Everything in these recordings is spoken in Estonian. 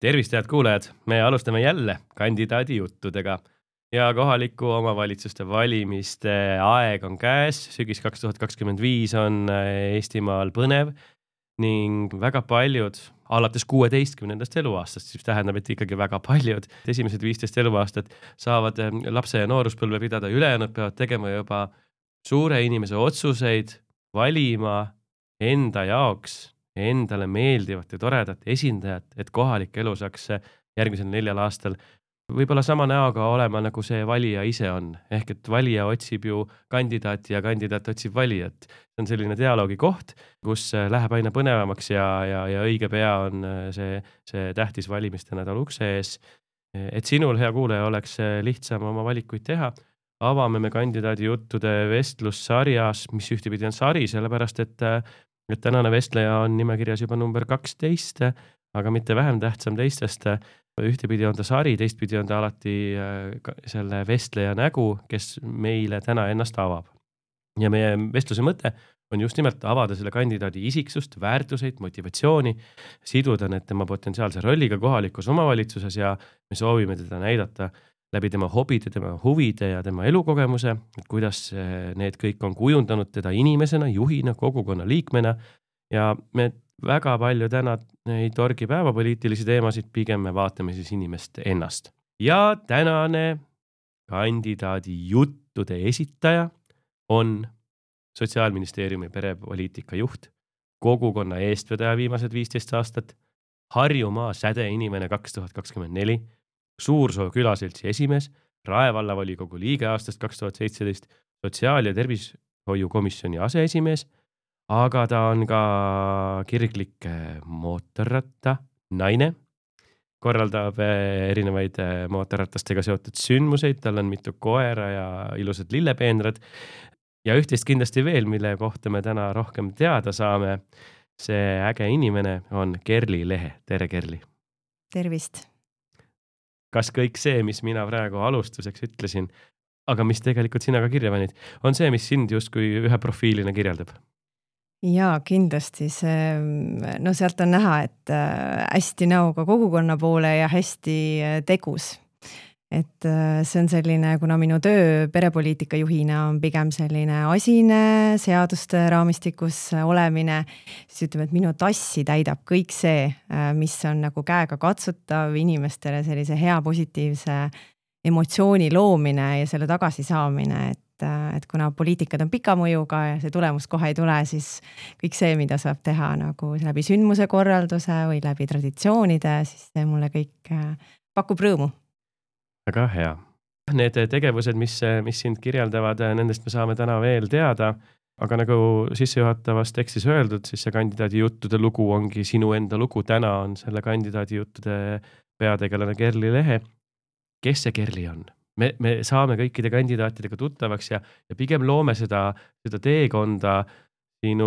Tervist, head kuulajad! Me alustame jälle kandidaadi juttudega ja kohaliku omavalitsuste valimiste aeg on käes. Sügis 2025 on Eestimaal põnev ning väga paljud alates 16. eluaastast, siis tähendab, et ikkagi väga paljud esimesed 15 eluaastat saavad lapse ja nooruspõlve pidada, ülejäänud peavad tegema juba suure inimese otsuseid, valima enda jaoks endale meeldivat ja toredat esindajat, et kohalik elu saaks järgmisel 4 aastal võib-olla sama näoga olema, nagu see valija ise on. Ehk et valija otsib ju kandidaati ja kandidaat otsib valijat. See on selline dialoogi koht, kus läheb aina põnevamaks ja õige pea on see tähtis valimiste nädal ukse ees. Et sinul, hea kuulaja, oleks lihtsam oma valikuid teha, avame me kandidaadi juttude vestlussarjas, mis ühtepidi on sari, sellepärast et tänane vestleja on nimekirjas juba number 12, aga mitte vähem tähtsam teistest. Ühtepidi on ta sari, teistpidi on ta alati selle vestleja nägu, kes meile täna ennast avab. Ja meie vestluse mõte on just nimelt avada selle kandidaadi isiksust, väärtuseid, motivatsiooni, siduda need tema potentsiaalse rolliga kohalikus omavalitsuses ja me soovime teda näidata läbi tema hobide, tema huvide ja tema elukogemuse, et kuidas need kõik on kujundanud teda inimesena, juhina, kogukonna liikmena ja me väga palju täna ei torgi päevapoliitilisi teemasid, pigem me vaatame siis inimest ennast. Ja tänane kandidaadi juttude esitaja on Sotsiaalministeeriumi perepoliitika juht, kogukonna eestvedaja viimased 15 aastat, Harjumaa sädeinimene 2024, Suursoo külaseltsi esimees, Rae vallavolikogu liige aastast 2017, sotsiaal- ja tervishoiukomisjoni aseesimees, aga ta on ka kirglik mootorratta naine, korraldab erinevaid mootorratastega seotud sündmuseid, tal on mitu koera ja ilusad lillepeenrad ja ühtest kindlasti veel, mille kohta me täna rohkem teada saame. See äge inimene on Kerli Lehe. Tere, Kerli! Tervist! Kas kõik see, mis mina praegu alustuseks ütlesin, aga mis tegelikult sina ka kirja panid, on see, mis sind justkui ühe profiilina kirjeldab? Jaa, kindlasti see, sealt on näha, et hästi näoga kogukonna poole ja hästi tegus. Et see on selline, kuna minu töö perepoliitika juhina on pigem selline asine, seaduste raamistikus olemine, siis ütleme, et minu tassi täidab kõik see, mis on nagu käega katsutav inimestele sellise hea positiivse emotsiooni loomine ja selle tagasisaamine, et kuna poliitikad on pika mõjuga ja see tulemus kohe ei tule, siis kõik see, mida saab teha nagu läbi sündmuse korralduse või läbi traditsioonide, siis see mulle kõik pakub rõõmu. Väga hea. Need tegevused, mis sind kirjeldavad, nendest me saame täna veel teada, aga nagu sissejuhatavas tekstis öeldud, siis see kandidaadi juttude lugu ongi sinu enda lugu. Täna on selle kandidaadi juttude peategelane Kerli Lehe. Kes see Kerli on? Me saame kõikide kandidaatidega tuttavaks ja pigem loome seda teekonda sinu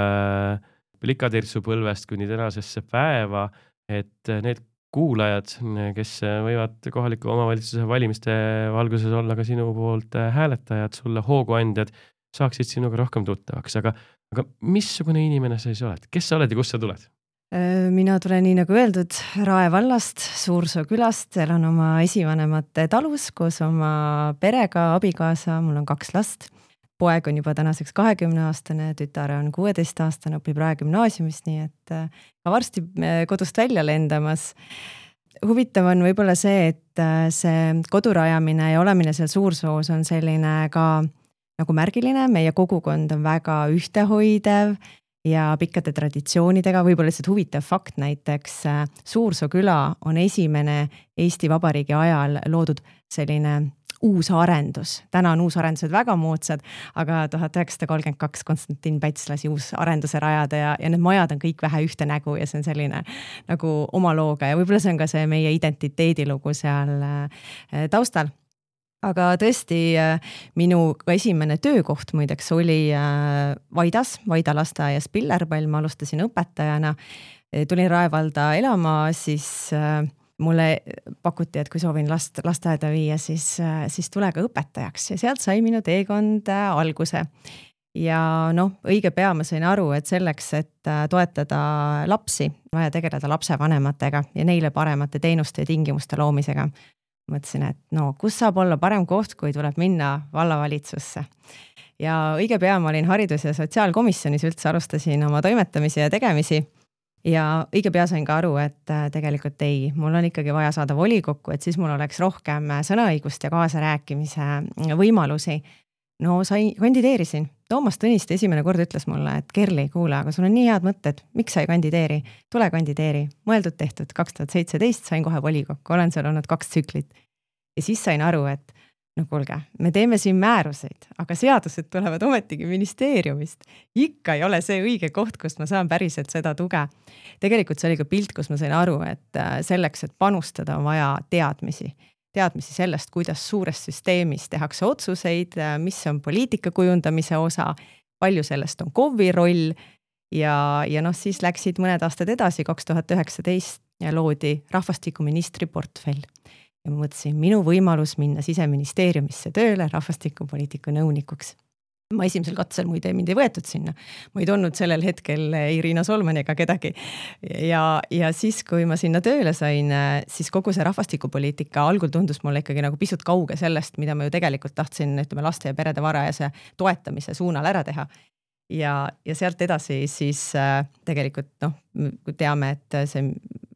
plikatirsu põlvest kuni tänasesse päeva, et need kuulajad, kes võivad kohaliku omavalitsuse valimiste valguses olla ka sinu poolt hääletajad, sulle hooguandjad, saaksid sinuga rohkem tuttavaks. Aga missugune inimene sa siis oled? Kes sa oled ja kust sa tuled? Mina tulen nii nagu öeldud Rae vallast, Suursoo külast, elan oma esivanemate talus koos oma perega, abikaasa, mul on 2 last. Poeg on juba tänaseks 20-aastane, tütar on 16-aastane, õpib Rae gümnaasiumis, nii et ka varsti kodust välja lendamas. Huvitav on võib-olla see, et see kodurajamine ja olemine seal Suursoos on selline ka nagu märgiline, meie kogukond on väga ühtehoidev ja pikkade traditsioonidega, võib-olla lihtsalt huvitav fakt näiteks, Suursoo küla on esimene Eesti Vabariigi ajal loodud selline uus arendus. Täna on uus arendused väga moodsad, aga 1932 Konstantin Päts lasi uus arenduse rajada ja need majad on kõik vähe ühte nägu ja see on selline nagu oma looga ja võib-olla see on ka see meie identiteedilugu seal taustal. Aga tõesti minu esimene töökoht muideks oli Vaidas, Vaida lasteaias Pillerpall, ma alustasin õpetajana. Tulin Rae valda elama, siis mulle pakuti, et kui soovin lasteaeda viia, siis tule ka õpetajaks ja sealt sai minu teekond alguse. ja noh, õige pea ma sain aru, et selleks, et toetada lapsi, vaja tegeleda lapsevanematega ja neile paremate teenuste ja tingimuste loomisega. Mõtlesin, et no kus saab olla parem koht, kui tuleb minna vallavalitsusse. Ja õige pea ma olin haridus- ja sotsiaalkomisjonis, üldse alustasin oma toimetamisi ja tegemisi ja õige pea sain ka aru, et tegelikult ei, mul on ikkagi vaja saada volikokku, et siis mul oleks rohkem sõnaõigust ja kaasarääkimise võimalusi. No kandideerisin. Toomas Tõniste esimene kord ütles mulle, et Kerli, kuule, aga sul on nii head mõtted, miks sa ei kandideeri? Tule kandideeri. Mõeldud tehtud, 2017 sain kohe volikokku, olen seal olnud 2 tsüklit. Ja siis sain aru, et no kuulge, me teeme siin määruseid, aga seadused tulevad ometigi ministeeriumist. Ikka ei ole see õige koht, kust ma saan päriselt seda tuge. Tegelikult see oli ka pilt, kus ma sain aru, et selleks, et panustada, on vaja teadmisi sellest, kuidas suures süsteemis tehakse otsuseid, mis on poliitika kujundamise osa, palju sellest on KOV-i roll ja noh, siis läksid mõned aastad edasi, 2019 ja loodi rahvastikuministri portfell. Ja ma mõtlesin, minu võimalus minna Siseministeeriumisse tööle rahvastikupoliitika nõunikuks. Ma esimesel katsel muide mind ei võetud sinna. Ma ei tulnud sellel hetkel Irina Solmani ega kedagi. Ja siis, kui ma sinna tööle sain, siis kogu see rahvastikupoliitika algul tundus mulle ikkagi nagu pisut kauge sellest, mida ma ju tegelikult tahtsin, ütleme, laste ja perede varajase toetamise suunal ära teha. Ja sealt edasi siis tegelikult teame, et see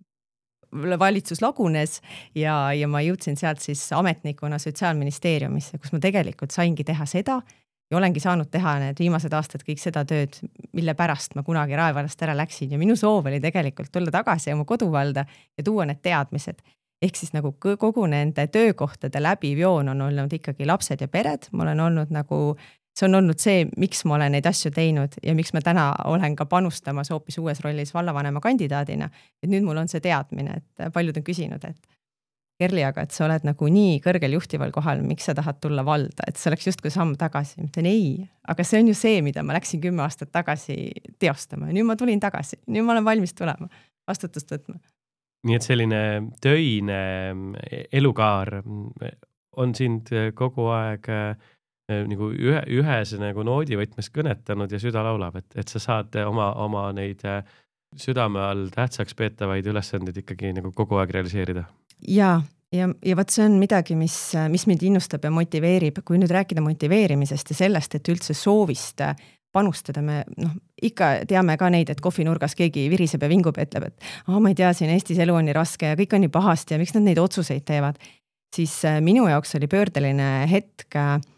valitsus lagunes ja ma jõudsin sealt siis ametnikuna Sotsiaalministeeriumisse, kus ma tegelikult saingi teha seda ja olengi saanud teha need viimased aastad kõik seda tööd, mille pärast ma kunagi Rae vallast ära läksin ja minu soov oli tegelikult tulla tagasi oma koduvalda ja tuua need teadmised. Ehk siis nagu kogu nende töökohtade läbiv joon on olnud ikkagi lapsed ja pered, ma olen olnud nagu see on olnud see, miks ma olen neid asju teinud ja miks ma täna olen ka panustamas hoopis uues rollis vallavanema kandidaadina. Et nüüd mul on see teadmine, et paljud on küsinud, et Kerli, aga et sa oled nagu nii kõrgel juhtival kohal, miks sa tahad tulla valda, et see oleks justkui samm tagasi. Ma ütlen ei, aga see on ju see, mida ma läksin 10 aastat tagasi teostama ja nüüd ma tulin tagasi. Nüüd ma olen valmis tulema, vastutust võtma. Nii et selline töine elukaar on sind kogu aeg nagu ühes nagu noodivõtmes kõnetanud ja süda laulab, et sa saad oma neid südame all tähtsaks peetavaid ülesandeid ikkagi nagu kogu aeg realiseerida. Ja võt see on midagi, mis mind innustab ja motiveerib. Kui nüüd rääkida motiveerimisest ja sellest, et üldse soovist panustada, me ikka teame ka neid, et kohvinurgas keegi viriseb ja vingub ja ütleb, et ma ei tea, siin Eestis elu on nii raske ja kõik on nii pahasti ja miks nad neid otsuseid teevad. Siis minu jaoks oli pöördeline hetk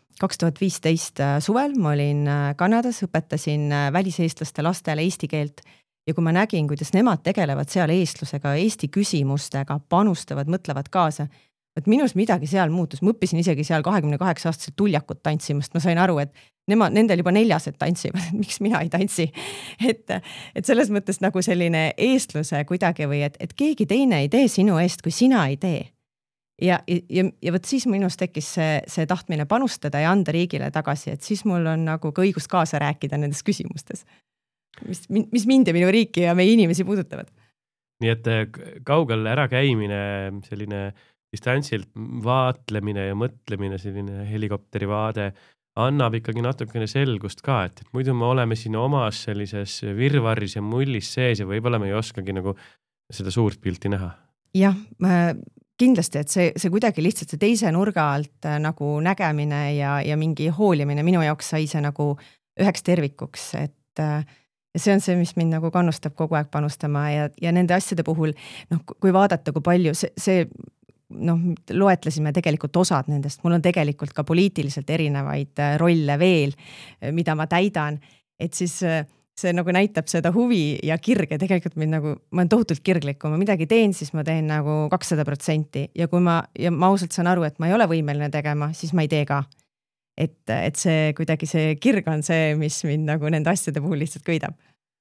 2015 suvel, ma olin Kanadas, õpetasin väliseestlaste lastele eesti keelt ja kui ma nägin, kuidas nemad tegelevad seal eestlusega, eesti küsimustega, panustavad, mõtlevad kaasa, et minus midagi seal muutus. Ma õppisin isegi seal 28-aastaselt tuljakut tantsimast. Ma sain aru, et nendel juba 4 tantsivad, et miks mina ei tantsi. Et selles mõttes nagu selline eestluse kuidagi või et keegi teine ei tee sinu eest, kui sina ei tee. Ja võt siis minus tekkis see tahtmine panustada ja anda riigile tagasi, et siis mul on nagu ka õigus kaasa rääkida nendes küsimustes, mis mind ja minu riiki ja meie inimesi puudutavad. Nii et kaugel ärakäimine, selline distantsilt vaatlemine ja mõtlemine, selline helikopteri vaade annab ikkagi natukene selgust ka, et muidu me oleme siin omas sellises virvarris ja mullis sees ja võib-olla me ei oskagi nagu seda suurt pilti näha. Jah, kindlasti, et see kuidagi lihtsalt see teise nurga alt nagu nägemine ja mingi hoolimine minu jaoks sai see nagu üheks tervikuks, et see on see, mis mind nagu kannustab kogu aeg panustama ja nende asjade puhul, kui vaadata, kui palju see loetlesime tegelikult osad nendest, mul on tegelikult ka poliitiliselt erinevaid rolle veel, mida ma täidan, et siis see nagu näitab seda huvi ja kirge, tegelikult mind nagu, ma olen tohutult kirglik, kui ma midagi teen, siis ma teen nagu 200% ja kui ma ausalt saan aru, et ma ei ole võimeline tegema, siis ma ei tee ka. Et see kuidagi see kirg on see, mis mind nagu nende asjade puhul lihtsalt köidab.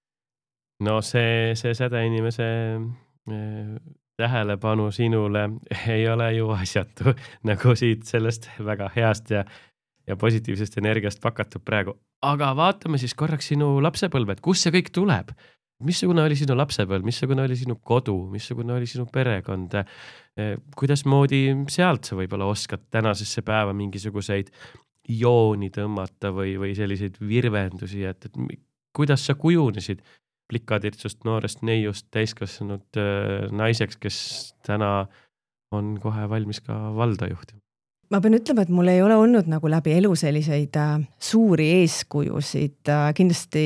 No see säde inimese tähelepanu sinule ei ole ju asjatu, nagu siit sellest väga heast ja positiivsest energiast pakatud praegu. Aga vaatame siis korraks sinu lapsepõlve, et kus see kõik tuleb? Missugune oli sinu lapsepõlv, missugune oli sinu kodu, missugune oli sinu perekond? Kuidas moodi sealt sa võib-olla oskad tänasesse päeva mingisuguseid jooni tõmmata või selliseid virvendusi, et kuidas sa kujunesid plikatirtsust, noorest neiust, täiskasvanud naiseks, kes täna on kohe valmis ka valda juhtima? Ma pean ütlema, et mul ei ole olnud nagu läbi elu selliseid suuri eeskujusid kindlasti,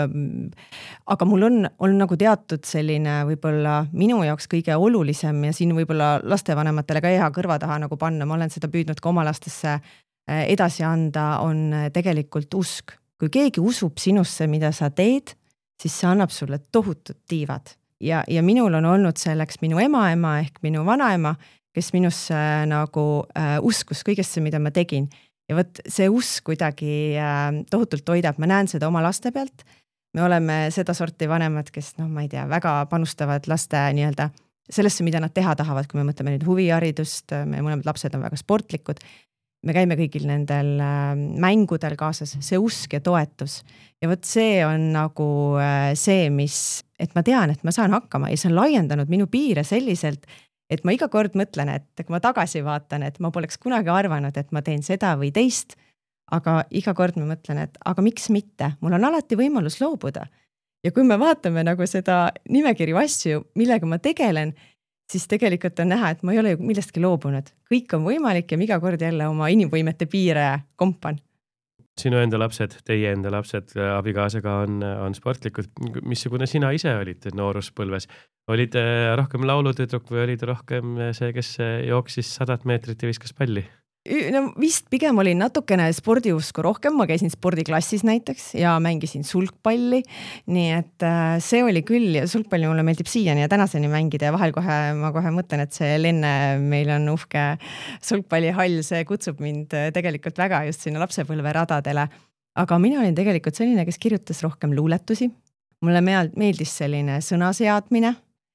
aga mul on nagu teatud selline võib-olla minu jaoks kõige olulisem ja siin võib-olla lastevanematele ka hea kõrva taha nagu panna, ma olen seda püüdnud ka oma lastesse edasi anda, on tegelikult usk. Kui keegi usub sinusse, mida sa teed, siis see annab sulle tohutud tiivad. Ja minul on olnud selleks minu emaema ehk minu vanaema, kes minusse nagu uskus kõigesse, mida ma tegin. Ja võt see usk kuidagi tohutult toidab, ma näen seda oma laste pealt. Me oleme seda sorti vanemad, kes ma ei tea, väga panustavad laste nii-öelda sellesse, mida nad teha tahavad, kui me mõtleme nüüd huviharidust, me mõlemad lapsed on väga sportlikud. Me käime kõigil nendel mängudel kaasas, see usk ja toetus. Ja võt see on nagu see, et ma tean, et ma saan hakkama ja see on laiendanud minu piire selliselt, et ma iga kord mõtlen, et kui ma tagasi vaatan, et ma poleks kunagi arvanud, et ma teen seda või teist, aga iga kord ma mõtlen, et aga miks mitte, mul on alati võimalus loobuda. Ja kui me vaatame nagu seda nimekirju asju, millega ma tegelen, siis tegelikult on näha, et ma ei ole ju millestki loobunud. Kõik on võimalik ja iga kord jälle oma inimvõimete piire kompan. Sinu enda lapsed, teie enda lapsed abikaasaga on sportlikud. Missugune sina ise olid nooruspõlves? Olid rohkem laulutüdruk või olid rohkem see, kes jooksis 100 meetrit ja viskas palli? No vist pigem olin natukene spordiusku rohkem, ma käisin spordiklassis näiteks ja mängisin sulgpalli, nii et see oli küll ja sulgpalli mulle meeldib siiani ja tänaseni mängida ja vahel ma kohe mõtlen, et see Lenne, meil on uhke sulgpallihall, see kutsub mind tegelikult väga just sinna lapsepõlve radadele, aga mina olin tegelikult selline, kes kirjutas rohkem luuletusi, mulle meeldis selline sõnaseadmine.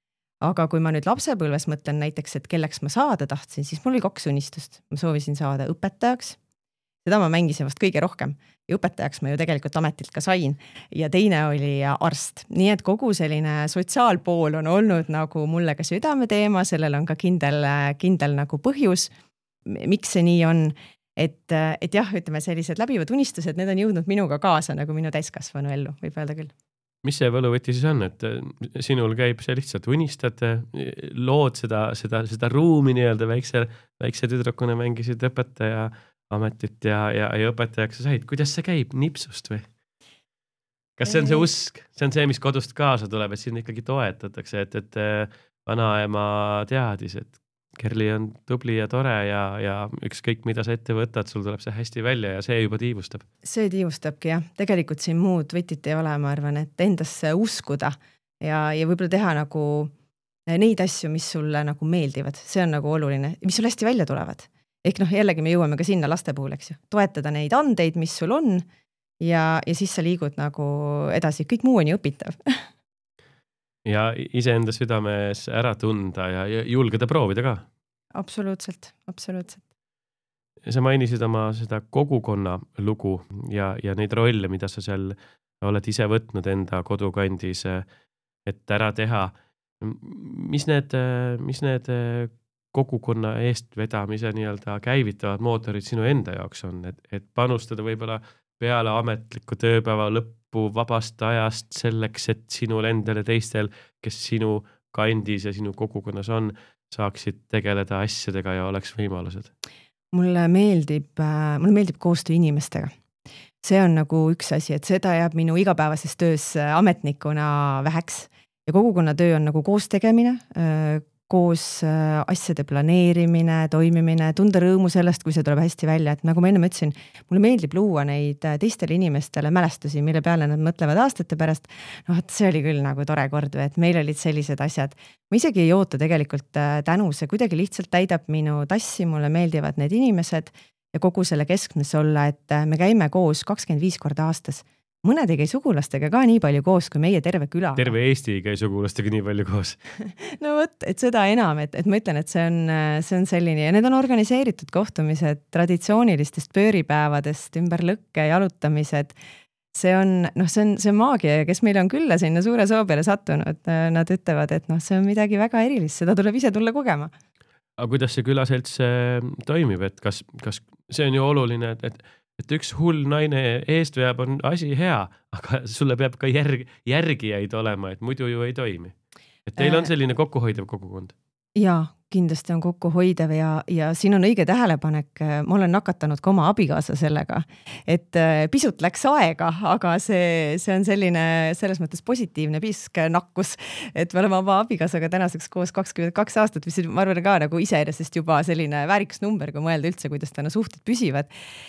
Aga kui ma nüüd lapsepõlves mõtlen näiteks, et kelleks ma saada tahtsin, siis mul oli 2 unistust. Ma soovisin saada õpetajaks. Seda ma mängisin vast kõige rohkem. Ja õpetajaks ma ju tegelikult ametilt ka sain. Ja teine oli arst. Nii et kogu selline sotsiaalpool on olnud nagu mulle ka südameteema, sellel on ka kindel nagu põhjus, miks see nii on. Et jah, ütleme sellised läbivad unistused, need on jõudnud minuga kaasa nagu minu täiskasvanu ellu, võib öelda küll. Mis see võluvõti siis on, et sinul käib see lihtsalt unistad, lood seda ruumi nii-öelda väikse tüdrukuna mängisid õpetaja ametit ja õpetajaks sa said. Kuidas see käib? Nipsust või? Kas see on see usk? See on see, mis kodust kaasa tuleb, et siin ikkagi toetatakse, et vanaema teadis, et Kerli on tubli ja tore ja ükskõik mida sa ette võtad, sul tuleb see hästi välja ja see juba tiivustab. See tiivustabki jah, tegelikult siin muud võtit ei ole, ma arvan, et endasse uskuda ja võib-olla teha nagu neid asju, mis sulle nagu meeldivad, see on nagu oluline, mis sul hästi välja tulevad. Ehk jällegi me jõuame ka sinna laste puhul, eks ju, toetada neid andeid, mis sul on ja siis sa liigud nagu edasi, kõik muu on ju õpitav. Ja iseenda südames ära tunda ja julgeda proovida ka. Absoluutselt. Sa mainisid oma seda kogukonna lugu ja neid rolle, mida sa seal oled ise võtnud enda kodukandis, et ära teha. Mis need kogukonna eestvedamise nii-öelda käivitavad mootorid sinu enda jaoks on, et panustada võib-olla peale ametliku tööpäeva lõppu vabast ajast selleks, et sinul endale teistel, kes sinu kandis ja sinu kogukonnas on, saaksid tegeleda asjadega ja oleks võimalused? Mulle meeldib koostöö inimestega. See on nagu üks asi, et seda jääb minu igapäevases töös ametnikuna väheks ja kogukonna töö on nagu koos tegemine, koos asjade planeerimine, toimimine, tunda rõõmu sellest, kui see tuleb hästi välja, et nagu ma enne mõtlesin, mulle meeldib luua neid teistele inimestele mälestusi, mille peale nad mõtlevad aastate pärast, et see oli küll nagu tore kord või et meil olid sellised asjad. Ma isegi ei oota tegelikult tänu, see kuidagi lihtsalt täidab minu tassi, mulle meeldivad need inimesed ja kogu selle keskmes olla, et me käime koos 25 korda aastas. Mõned ei käi sugulastega ka nii palju koos, kui meie terve küla. Terve Eesti ei käi sugulastega nii palju koos. No võt, et seda enam, et ma ütlen, et see on selline ja need on organiseeritud kohtumised traditsioonilistest pööripäevadest, ümber lõkke jalutamised. See on maagia ja kes meil on külla sinna suure soo peale sattunud, nad ütlevad, et see on midagi väga erilist, seda tuleb ise tulla kogema. Aga kuidas see külaselts toimib, et kas see on ju oluline, et et üks hull naine eest veab, on asi hea, aga sulle peab ka järgijaid olema, et muidu ju ei toimi. Et teil on selline kokkuhoidev kogukond? Jaa, kindlasti on kokkuhoidev ja siin on õige tähelepanek, ma olen nakatanud ka oma abikaasa sellega, et pisut läks aega, aga see on selline selles mõttes positiivne pisk nakkus, et me oleme oma abikaasaga tänaseks koos 22 aastat, mis ma arvan ka nagu iseenesest juba selline väärikas number, kui mõelda üldse, kuidas täna suhted püsivad.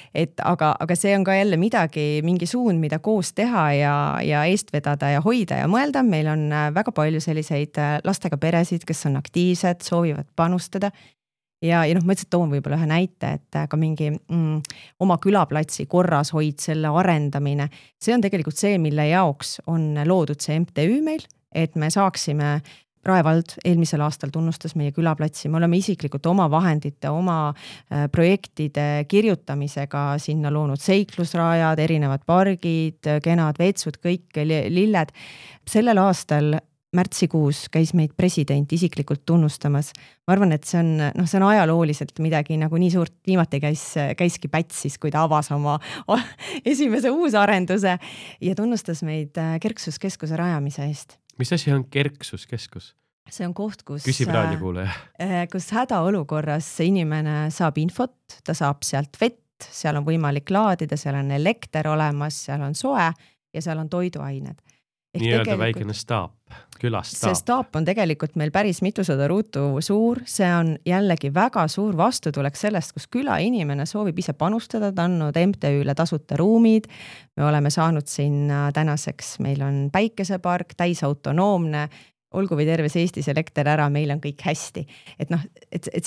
Aga see on ka jälle midagi, mingi suund, mida koos teha ja eest vedada ja hoida ja mõelda. Meil on väga palju selliseid lastega peresid, kes on aktiivsed, soovivad panustada ja ma ütlesin, toon võib-olla ühe näite, et ka mingi oma külaplatsi korrashoid, selle arendamine, see on tegelikult see, mille jaoks on loodud see MTÜ meil, et me saaksime, Rae vald eelmisel aastal tunnustas meie külaplatsi, me oleme isiklikult oma vahendite, oma projektide kirjutamisega sinna loonud seiklusrajad, erinevad pargid, kenad vetsud, kõik lilled. Sellel aastal märtsikuus käis meid president isiklikult tunnustamas. Ma arvan, et see on ajalooliselt midagi nagu nii suurt, viimati käiski Pätsis, kui ta avas oma esimese uusarenduse ja tunnustas meid Kerksuskeskuse rajamise eest. Mis asi on Kerksuskeskus? See on koht, küsib raadiokuulaja. Kus hädaolukorras inimene saab infot, ta saab sealt vett, seal on võimalik laadida, seal on elekter olemas, seal on soe ja seal on toiduained. Nii-öelda väikene staap, külastaap. See staap on tegelikult meil päris mitusada ruutu suur, see on jällegi väga suur vastutulek sellest, kus küla inimene soovib ise panustada, ta andnud MTÜ-le tasuta ruumid, me oleme saanud sinna tänaseks, meil on päikesepark, täisautonoomne, olgu või terves Eestis elekter ära, meil on kõik hästi. Et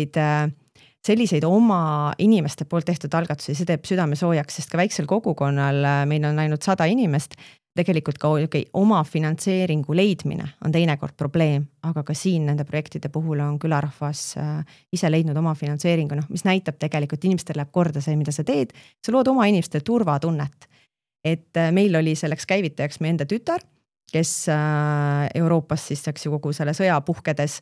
selliseid oma inimeste poolt tehtud algatusi, see teeb südame soojaks, sest ka väiksel kogukonnal meil on ainult 100 inimest, tegelikult ka oma finantseeringu leidmine on teinekord probleem, aga ka siin nende projektide puhul on külarahvas ise leidnud oma finantseeringu, mis näitab tegelikult, inimestel läheb korda see, mida sa teed, sa lood oma inimeste turvatunnet. Et meil oli selleks käivitajaks meie enda tütar, kes Euroopas siis kogu selle sõja puhkedes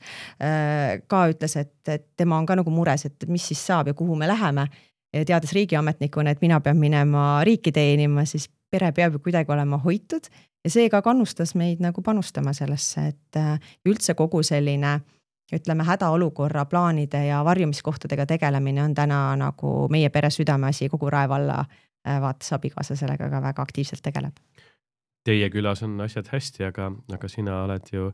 ka ütles, et tema on ka nagu mures, et mis siis saab ja kuhu me läheme. Ja teades riigiametnikuna, et mina pean minema riiki teenima, siis pere peab ju kuidagi olema hoitud ja see ka kannustas meid nagu panustama sellesse, et üldse kogu selline, ütleme, hädaolukorra plaanide ja varjumiskohtadega tegelemine on täna nagu meie pere südameasi, kogu Rae valla vaates abikaasa sellega ka väga aktiivselt tegeleb. Teie külas on asjad hästi, aga sina oled ju,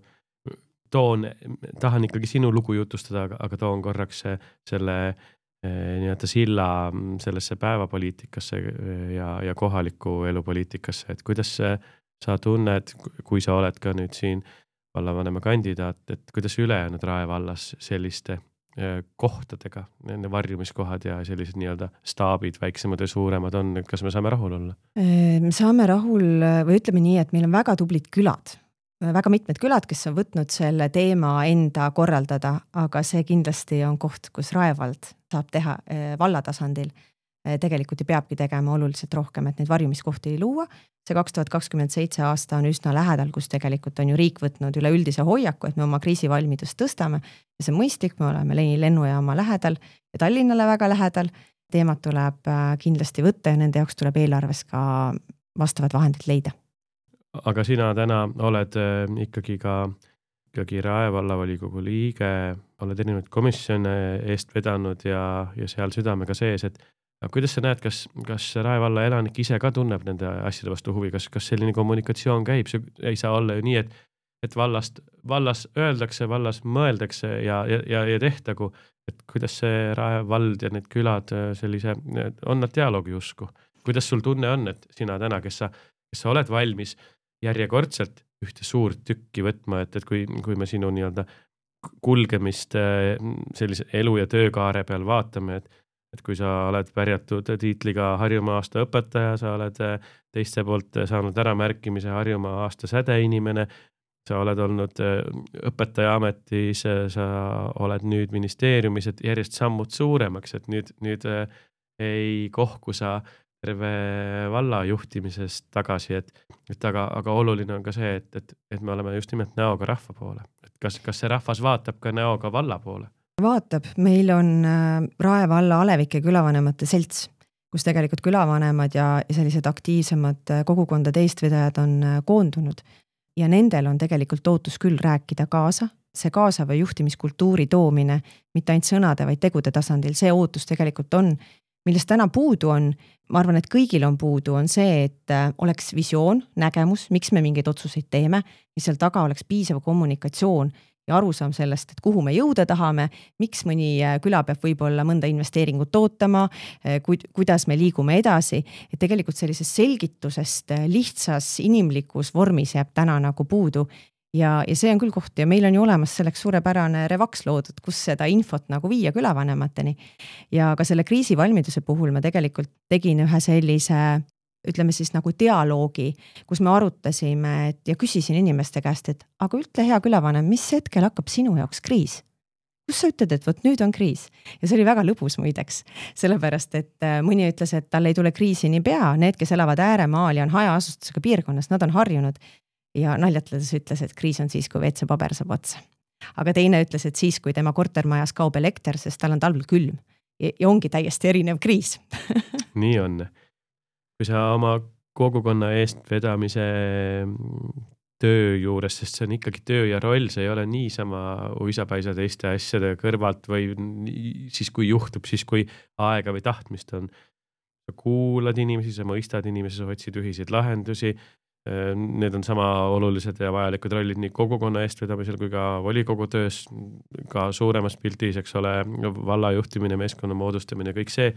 tahan ikkagi sinu lugu jutustada, aga toon korraks selle nii-öelda silla sellesse päevapoliitikasse ja kohaliku elupoliitikasse, et kuidas sa tunned, kui sa oled ka nüüd siin vallavanema kandidaat, et kuidas ülejäänud Rae vallas selliste kohtadega, nende varjumiskohad ja sellised nii-öelda staabid, väiksemad ja suuremad on, kas me saame rahul olla? Me saame rahul või ütleme nii, et meil on väga tublid külad. Väga mitmed külad, kes on võtnud selle teema enda korraldada, aga see kindlasti on koht, kus Rae vald saab teha vallatasandil. Tegelikult ja peabki tegema oluliselt rohkem, et neid varjumiskohti luua. See 2027 aasta on üsna lähedal, kus tegelikult on ju riik võtnud üleüldise hoiaku, et me oma kriisivalmidust tõstame. Ja see on mõistlik, me oleme Leni lennujaama lähedal ja Tallinnale väga lähedal. Teemad tuleb kindlasti võtta ja nende jaoks tuleb eelarves ka vastavad vahendid leida. Aga sina täna oled ikkagi Rae vallavolikogu liige, oled erinevaid komisjone eest vedanud ja seal südamega sees, et kuidas sa näed, kas Rae valla elanik ise ka tunneb nende asjade vastu huvi, kas selline kommunikatsioon käib, see ei saa olla ju nii, et vallas öeldakse, vallas mõeldakse ja tehtagu, et kuidas see Rae vald ja need külad sellise, on nad dialoogi usku? Kuidas sul tunne on, et sina täna, kes sa oled valmis järjekordselt ühte suurt tükki võtma, et kui me sinu nii-öelda kulgemist sellise elu- ja töökaare peal vaatame, et kui sa oled pärjatud tiitliga Harjumaa aasta õpetaja, sa oled teiste poolt saanud ära märkimise Harjumaa aasta sädeinimene, sa oled olnud õpetaja ametis, sa oled nüüd ministeeriumis, et järjest sammud suuremaks, et nüüd ei kohku sa terve valla juhtimisest tagasi, aga oluline on ka see, et me oleme just nimelt näoga rahva poole. Et kas see rahvas vaatab ka näoga valla poole? Vaatab, meil on Rae valla Alevike külavanemate selts kus tegelikult külavanemad ja sellised aktiivsemad kogukondade eestvedajad on koondunud ja nendel on tegelikult ootus küll rääkida kaasa, see kaasava juhtimiskultuuri toomine, mitte ainult sõnade, vaid tegude tasandil, see ootus tegelikult on, millest täna puudu on, ma arvan, et kõigil on puudu, on see, et oleks visioon, nägemus, miks me mingeid otsuseid teeme, mis seal taga oleks piisav kommunikatsioon ja arusaam sellest, et kuhu me jõuda tahame, miks mõni küla peab võib-olla mõnda investeeringut ootama, kuidas me liigume edasi, et tegelikult sellisest selgitusest lihtsas inimlikus vormis jääb täna nagu puudu ja see on küll koht ja meil on ju olemas selleks suurepärane Revax loodud, kus seda infot nagu viia külavanemateni ja ka selle kriisivalmiduse puhul ma tegelikult tegin ühe sellise ütleme siis nagu dialoogi, kus me arutasime ja küsisin inimeste käest, et aga ütle hea külavanem, mis hetkel hakkab sinu jaoks kriis? Kus sa ütled, et võt nüüd on kriis? Ja see oli väga lõbus muideks, sellepärast, et mõni ütles, et tal ei tule kriisi nii pea, need, kes elavad ääremaal ja on hajaasustusega piirkonnas, nad on harjunud ja naljatledes ütles, et kriis on siis, kui WC-paber saab otsa. Aga teine ütles, et siis, kui tema kortermajas kaob elekter, sest tal on talvel külm ja ongi täiesti erinev kriis. Nii on. Kui sa oma kogukonna eestvedamise töö juures, sest see on ikkagi töö ja roll, see ei ole niisama uisapäisa teiste asjade kõrvalt või siis kui juhtub, siis kui aega või tahtmist on. Sa kuulad inimesi, sa mõistad inimesi, sa otsid ühiseid lahendusi. Need on sama olulised ja vajalikud rollid nii kogukonna eestvedamisel kui ka volikogu töös, ka suuremas piltis, eks ole, valla juhtimine, meeskonna moodustamine, kõik see.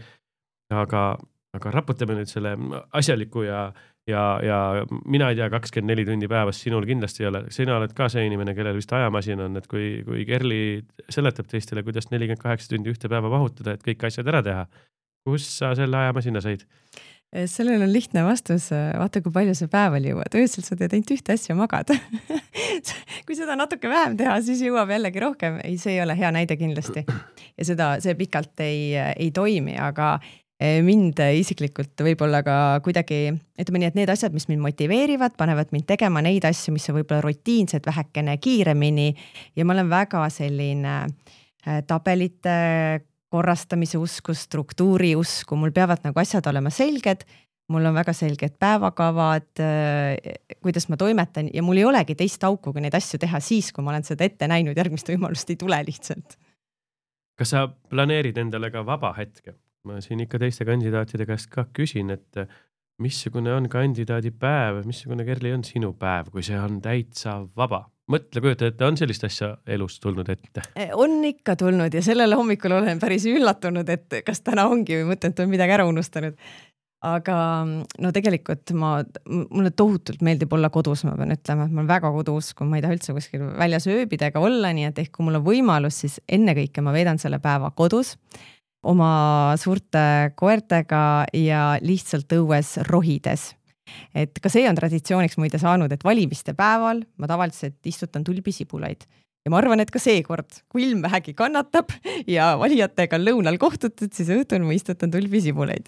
Aga raputame nüüd selle asjaliku ja mina ei tea 24 tundi päevas sinul kindlasti ei ole. Sina oled ka see inimene, kellel vist ajamasin on, et kui Kerli seletab teistele, kuidas 48 tundi ühte päeva vahutada, et kõik asjad ära teha. Kus sa selle ajamasina said? Sellel on lihtne vastus, vaata kui palju sa päeval jõuad, öösel sa teed ainult ühte asja magad. Kui seda natuke vähem teha, siis jõuab jällegi rohkem, ei, see ei ole hea näide kindlasti ja see pikalt ei toimi, aga mind isiklikult võib-olla ka kuidagi, ütleme nii, et need asjad, mis mind motiveerivad, panevad mind tegema neid asju, mis on võib-olla rutiinsed, vähekene kiiremini ja ma olen väga selline tabelite korrastamise usku, struktuuri usku, mul peavad nagu asjad olema selged, mul on väga selged päevakavad, kuidas ma toimetan ja mul ei olegi teist auku, kui neid asju teha siis, kui ma olen seda ette näinud, järgmist võimalust ei tule lihtsalt. Kas sa planeerid endale ka vaba hetke? Ma siin ikka teiste kandidaatide käest ka küsin, et missugune on kandidaadi päev, missugune Kerli on sinu päev, kui see on täitsa vaba? Mõtle, kujuta, et on sellist asja elust tulnud ette? On ikka tulnud ja sellele hommikul olen päris üllatunud, et kas täna ongi või mõtlen, et on midagi ära unustanud. Aga no tegelikult mulle tohutult meeldib olla kodus, ma pean ütlema, et ma olen väga kodus, kui ma ei taha üldse kuskil väljas ööbida ega olla, nii et ehk kui mul on võimalus, siis ennekõike ma veedan selle päeva kodus oma suurte koertega ja lihtsalt õues rohides. Et ka see on traditsiooniks muide saanud, et valimiste päeval ma tavaliselt istutan tulbisibulaid. Ja ma arvan, et ka seekord, kui ilm vähegi kannatab ja valijatega on lõunal kohtutud, siis õhtul ma istutan tulbisibulaid.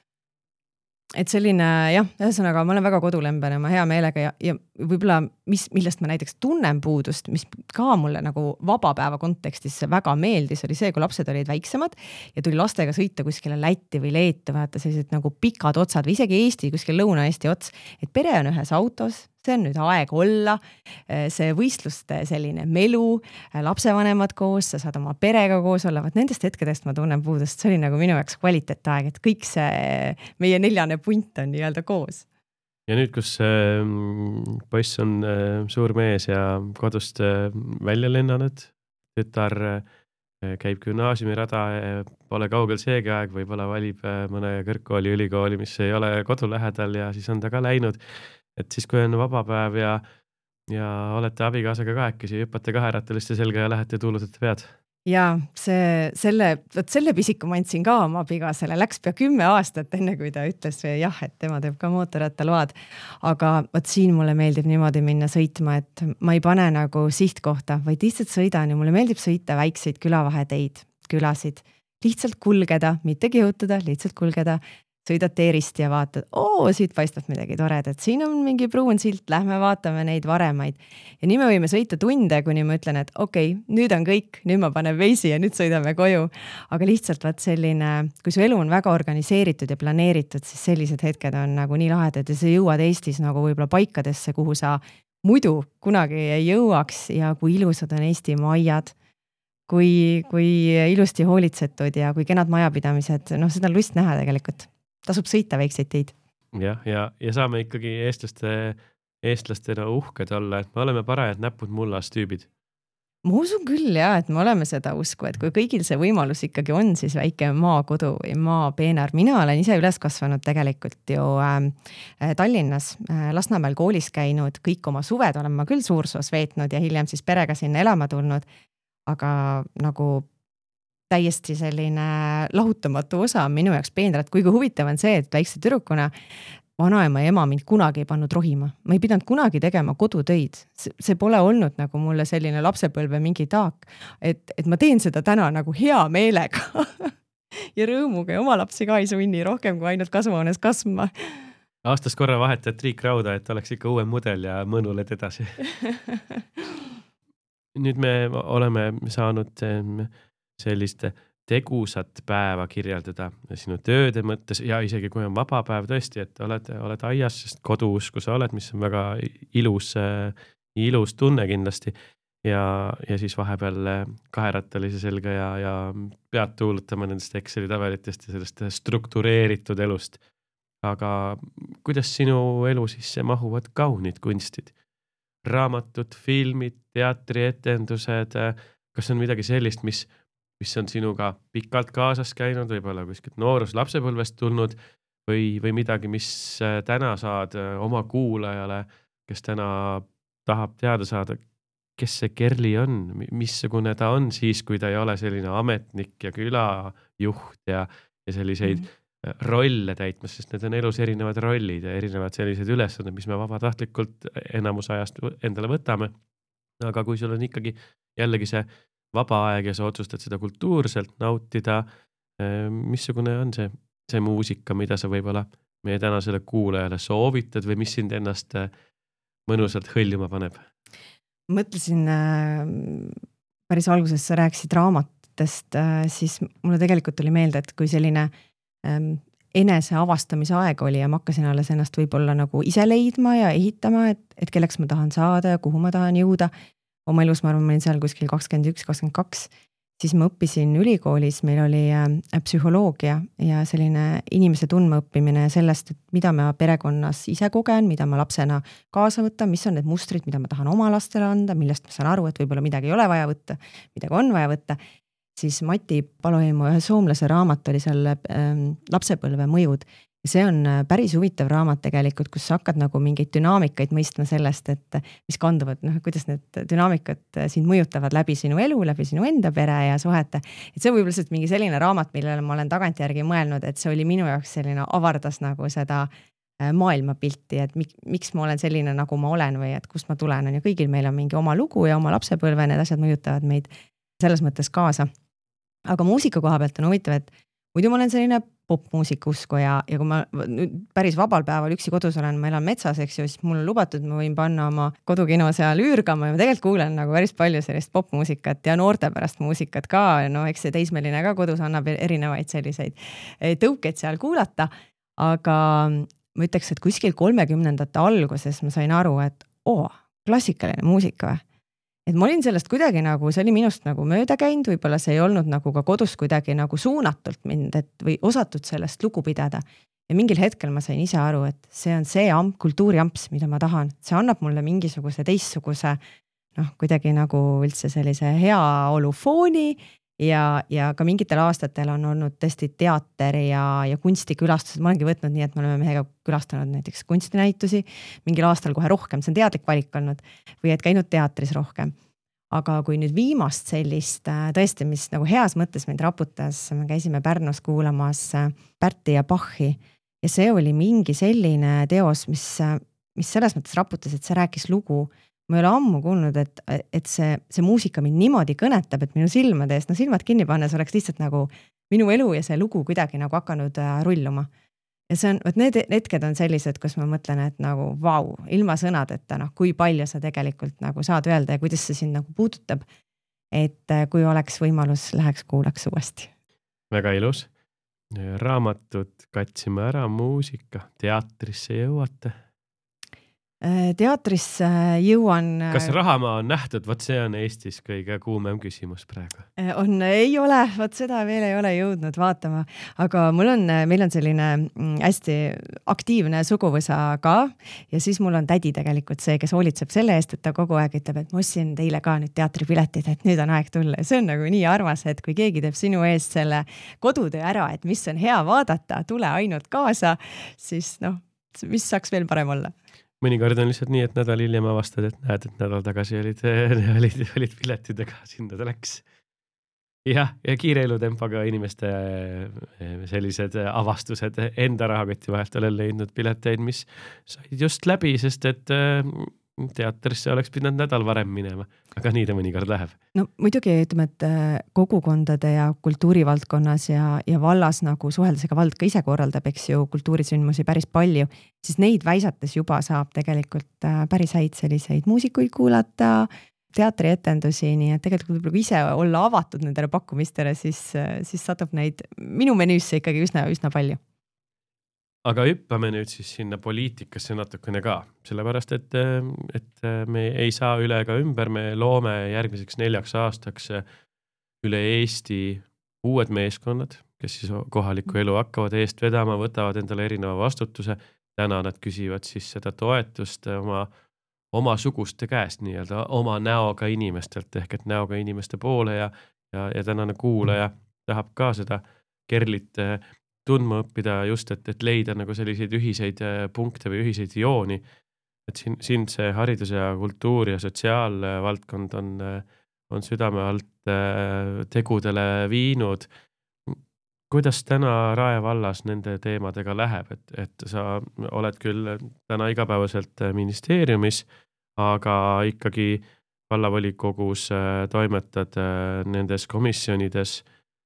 Et selline, jah, ühesõnaga, ma olen väga kodulembene, ma hea meelega ja võib-olla, millest ma näiteks tunnen puudust, mis ka mulle nagu vabapäeva kontekstis väga meeldis, oli see, kui lapsed olid väiksemad ja tuli lastega sõita kuskile Lätti või Leetu, vaata sellised nagu pikad otsad või isegi Eesti, kuskil Lõuna-Eesti ots, et pere on ühes autos, see on nüüd aeg olla, see võistluste selline melu, lapsevanemad koos, sa saad oma perega koos olla, nendest hetkedest ma tunnen puudust, see oli nagu minu jaoks kvaliteetaeg, et kõik see meie 4 punt on nii-öelda koos. Ja nüüd, kus poiss on suur mees ja kodust välja lennanud, tütar käib gümnaasiumirada, pole kaugel seegi aeg, võib-olla valib mõne kõrgkooli, ülikooli, mis ei ole kodu lähedal ja siis on ta ka läinud. Et siis, kui on vabapäev ja olete abikaasaga kahekesi, hüppate kaherattaliste selga ja lähete tuulutate pead. Ja selle pisiku ma andsin ka oma abikaasale, läks pea 10 aastat enne, kui ta ütles jah, et tema teeb ka mootorrattaload. Aga võt siin mulle meeldib niimoodi minna sõitma, et ma ei pane nagu sihtkohta, vaid lihtsalt sõidan ja mulle meeldib sõita väikseid külavaheteid, külasid, lihtsalt kulgeda, mitte kihutada, lihtsalt kulgeda. sõidad teerist ja vaatad, siit paistab midagi toredat, siin on mingi pruun silt, lähme vaatame neid varemaid. Ja nii me võime sõita tunde, kuni ma ütlen, et okei, nüüd on kõik, nüüd ma panen veisi ja nüüd sõidame koju. Aga lihtsalt vaat selline, kui su elu on väga organiseeritud ja planeeritud, siis sellised hetked on nagu nii lahedad ja sa jõuad Eestis nagu võib-olla paikadesse, kuhu sa muidu kunagi ei jõuaks ja kui ilusad on Eesti majad, kui ilusti hoolitsetud ja kui kenad majapidamised, seda on lust näha tegelikult. Tasub sõita väikseid teid. Ja saame ikkagi eestlastena uhked olla, et me oleme parajad näpud mullas tüübid. Ma usun küll et me oleme seda usku, et kui kõigil see võimalus ikkagi on, siis väike maakodu või maapeenar. Mina olen ise üles kasvanud tegelikult ju Tallinnas, Lasnamäel koolis käinud, kõik oma suved olen ma küll Suursoos veetnud ja hiljem siis perega sinna elama tulnud, aga nagu täiesti selline lahutamatu osa minu jaoks peenrat, kuigi huvitav on see, et väikse tüdrukuna vanaema ja ema mind kunagi ei pannud rohima. Ma ei pidanud kunagi tegema kodutöid. See pole olnud nagu mulle selline lapsepõlve mingi taak, et ma teen seda täna nagu hea meelega ja rõõmuga ja oma lapsi ka ei sunni rohkem kui ainult kasvuhoones kasvama. Aastas korra vahetad Triik Rauda, et oleks ikka uue mudel ja mõnuled edasi. Nüüd me oleme saanud sellist tegusat päeva kirjeldada sinu tööde mõttes ja isegi kui on vaba päev tõesti, et oled aias, sest kodus, kui sa oled, mis on väga ilus tunne kindlasti ja siis vahepeal kaherattalise selga ja pead tuulutama nendest Exceli tabelitest ja sellest struktureeritud elust. Aga kuidas sinu elu sisse mahuvad kaunid kunstid? Raamatud, filmid, teatrietendused, kas on midagi sellist, mis on sinuga pikalt kaasas käinud, võib-olla kuskilt noorus lapsepõlvest tulnud või midagi, mis täna saad oma kuulajale, kes täna tahab teada saada, kes see Kerli on, missugune ta on siis, kui ta ei ole selline ametnik ja külajuht ja selliseid rolle täitmas, sest need on elus erinevad rollid ja erinevad sellised ülesanded, mis me vabatahtlikult enamus ajast endale võtame. Aga kui sul on ikkagi jällegi see vaba aeg ja sa otsustad seda kultuurselt nautida, missugune on see muusika, mida sa võib-olla meie tänasele kuulajale soovitad või mis sind ennast mõnusalt hõljuma paneb? Mõtlesin, päris alguses sa rääkisid raamatutest, siis mulle tegelikult tuli meelde, et kui selline enese avastamise aeg oli ja ma hakkasin alles ennast võib-olla nagu ise leidma ja ehitama, et kelleks ma tahan saada ja kuhu ma tahan jõuda. Oma elus ma arvan, ma olin seal kuskil 21-22, siis ma õppisin ülikoolis, meil oli psühholoogia ja selline inimese tundmaõppimine sellest, et mida ma perekonnas ise kogen, mida ma lapsena kaasa võtan, mis on need mustrid, mida ma tahan oma lastele anda, millest ma saan aru, et võib-olla midagi ei ole vaja võtta, midagi on vaja võtta. Siis Mati Paloheimo ühe soomlase raamat oli seal lapsepõlve mõjud. Ja see on päris huvitav raamat tegelikult, kus sa hakkad nagu mingeid dünaamikaid mõistma sellest, et mis kanduvad, kuidas need dünaamikad sind mõjutavad läbi sinu elu, läbi sinu enda pere ja suhete. Et see on võib-olla mingi selline raamat, millele ma olen tagantjärgi mõelnud, et see oli minu jaoks selline avardas nagu seda maailmapilti, et miks ma olen selline, nagu ma olen või et kust ma tulen on ja kõigil meil on mingi oma lugu ja oma lapsepõlve, need asjad mõjutavad meid selles mõttes kaasa. Aga muusika koha pealt on huvitav, et muidu ma olen selline popmuusika usku ja kui ma päris vabal päeval üksi kodus olen, ma elan metsas, eks ju, siis mul on lubatud, ma võin panna oma kodukino seal üürgama ja ma tegelikult kuulen nagu päris palju sellist popmuusikat ja noorte pärast muusikat ka, eks see teismeline ka kodus annab erinevaid selliseid tõukeid seal kuulata, aga ma ütleks, et kuskil 30ndate alguses ma sain aru, et klassikaline muusika või? Et ma olin sellest kuidagi nagu, see oli minust nagu mööda käinud, võib-olla see ei olnud nagu ka kodus kuidagi nagu suunatult mind, või osatud sellest lugu pidada. Ja mingil hetkel ma sain ise aru, et see on see kultuuriamps, mida ma tahan. See annab mulle mingisuguse teistsuguse, kuidagi nagu üldse sellise heaolu fooni ja ka mingitel aastatel on olnud tõesti teater ja kunstikülastused. Ma olengi võtnud nii, et me oleme mehega külastanud näiteks kunstinäitusi, mingil aastal kohe rohkem, see on teadlik valik olnud, või et käinud teatris rohkem. Aga kui nüüd viimast sellist tõesti, mis nagu heas mõttes meid raputas, me käisime Pärnus kuulamas Pärti ja Bachi ja see oli mingi selline teos, mis selles mõttes raputas, et see rääkis lugu. Ma ei ole ammu kuulnud, et see muusika mind niimoodi kõnetab, et minu silmade eest, silmad kinni pannes oleks lihtsalt nagu minu elu ja see lugu kuidagi nagu hakanud rulluma. ja see on, võt need hetked on sellised, kus ma mõtlen, et nagu vau, ilma sõnadeta, noh, kui palju sa tegelikult nagu saad öelda ja kuidas see sind nagu puudutab. Et kui oleks võimalus, läheks kuulaks uuesti. Väga ilus. Raamatud katsime ära, muusika, teatrisse jõuate? Teatrisse jõuan... Kas Rahamaa on nähtud? Võt see on Eestis kõige kuumem küsimus praegu. Ei ole, võt seda veel ei ole jõudnud vaatama, aga meil on selline hästi aktiivne suguvõsa ka ja siis mul on tädi tegelikult see, kes hoolitseb selle eest, et ta kogu aeg ütleb, et ma ostsin teile ka nüüd teatripiletid, et nüüd on aeg tulla. Ja see on nagu nii armas, et kui keegi teeb sinu eest selle kodutöö ära, et mis on hea vaadata, tule ainult kaasa, siis noh, mis saaks veel parem olla? Mõnikord on lihtsalt nii, et nädal hiljem avastad, et näed, et nädal tagasi olid piletidega, sinna ta läks. Ja kiire elutempoga inimeste sellised avastused enda rahakoti vahelt olen leidnud pileteid, mis said just läbi, sest et teatrisse oleks pidanud nädal varem minema, aga nii ta mõnikord läheb. No muidugi ütleme, et kogukondade ja kultuurivaldkonnas ja vallas nagu suheldes, ega vald ka ise korraldab, eks ju, kultuurisündmusi päris palju, siis neid väisates juba saab tegelikult päris häid selliseid muusikuid kuulata, teatrietendusi, nii et tegelikult võib ise olla avatud nendele pakkumistele, siis satub neid minu menüüsse ikkagi üsna palju. Aga hüppame nüüd siis sinna poliitikasse natukene ka, sellepärast, et me ei saa üle ega ümber, me loome järgmiseks 4 aastaks üle Eesti uued meeskonnad, kes siis kohalikku elu hakkavad eest vedama, võtavad endale erineva vastutuse. Täna nad küsivad siis seda toetust oma suguste käest, nii-öelda oma näoga inimestelt, ehk et näoga inimeste poole ja tänane kuulaja tahab ka seda Kerlit tundma õppida just, et leida nagu selliseid ühiseid punkte või ühiseid jooni. Et siin see haridus ja kultuur ja sotsiaalvaldkond on südame alt tegudele viinud. Kuidas täna Rae vallas nende teemadega läheb, et sa oled küll täna igapäevaselt ministeeriumis, aga ikkagi vallavolikogus toimetad nendes komisjonides.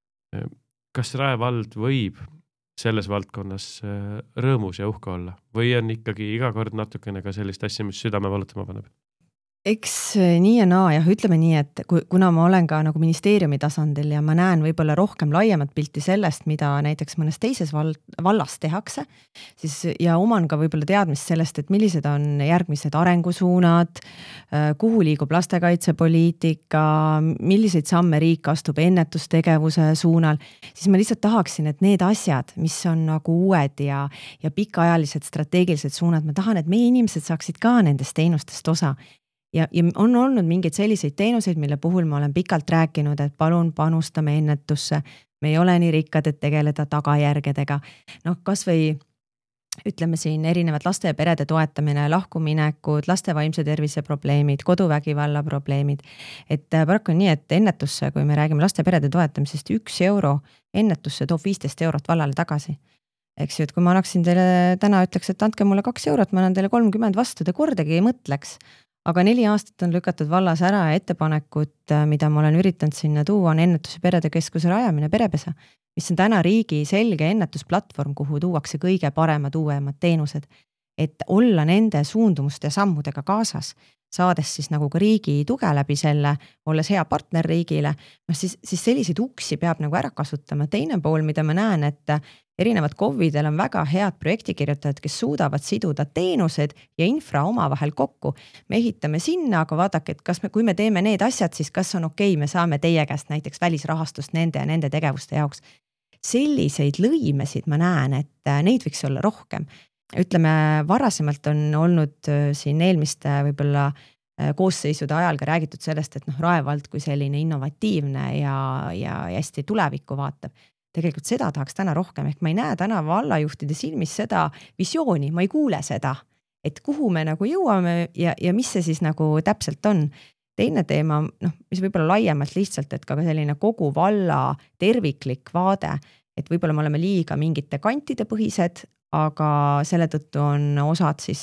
Kas Rae vald võib selles valdkonnas rõõmus ja uhke olla? Või on ikkagi iga kord natukene ka sellist asja, mis südame valutama paneb? Eks nii ja naa, jah, ütleme nii, et kuna ma olen ka nagu ministeeriumi tasandil ja ma näen võib-olla rohkem laiemat pilti sellest, mida näiteks mõnes teises vallas tehakse, siis ja oman ka võib-olla teadmist sellest, et millised on järgmised arengusuunad, kuhu liigub lastekaitsepoliitika, milliseid samme riik astub ennetustegevuse suunal, siis ma lihtsalt tahaksin, et need asjad, mis on nagu uued ja pikaajalised strateegilised suunad, ma tahan, et meie inimesed saaksid ka nendest teenustest osa. Ja on olnud mingeid selliseid teenuseid, mille puhul ma olen pikalt rääkinud, et palun panustame ennetusse. Me ei ole nii rikkad, et tegeleda tagajärgedega. Noh, kas või ütleme siin erinevad laste ja perede toetamine, lahkuminekud, laste vaimse tervise probleemid, koduvägivalla probleemid. Et paraku on nii, et ennetusse, kui me räägime laste ja perede toetamisest, 1 euro ennetusse toob 15 eurot vallale tagasi. Eks ju, et kui ma annaksin teile täna ütleks, et andke mulle 2 eurot, ma annan teile 30 vastu, te kordagi ei mõtleks. Aga 4 aastat on lükatud vallas ära ja ettepanekut, mida ma olen üritanud sinna tuua, on ennetus- ja perede keskuse rajamine Perepesa, mis on täna riigi selge ennetusplatvorm, kuhu tuuakse kõige paremad uuemad teenused, et olla nende suundumuste ja sammudega kaasas, saades siis nagu ka riigi tuge läbi selle, olles hea partner riigile, siis selliseid uksi peab nagu ära kasutama. Teine pool, mida ma näen, et erinevad KOV-idel on väga head projektikirjutajad, kes suudavad siduda teenused ja infra omavahel kokku. Me ehitame sinna, aga vaadake, et kui me teeme need asjad, siis kas on okei, me saame teie käest näiteks välisrahastust nende ja nende tegevuste jaoks. Selliseid lõimesid ma näen, et neid võiks olla rohkem. Ütleme, varasemalt on olnud siin eelmiste võib-olla koosseisude ajal ka räägitud sellest, et Rae vald kui selline innovatiivne ja hästi tulevikku vaatab. Tegelikult seda tahaks täna rohkem, ehk ma ei näe täna vallajuhtide silmis seda visiooni, ma ei kuule seda, et kuhu me nagu jõuame ja mis see siis nagu täpselt on. Teine teema, mis võib-olla laiemalt lihtsalt, et ka selline kogu valla terviklik vaade, et võib-olla me oleme liiga mingite kantide põhised, aga selle tõttu on osad siis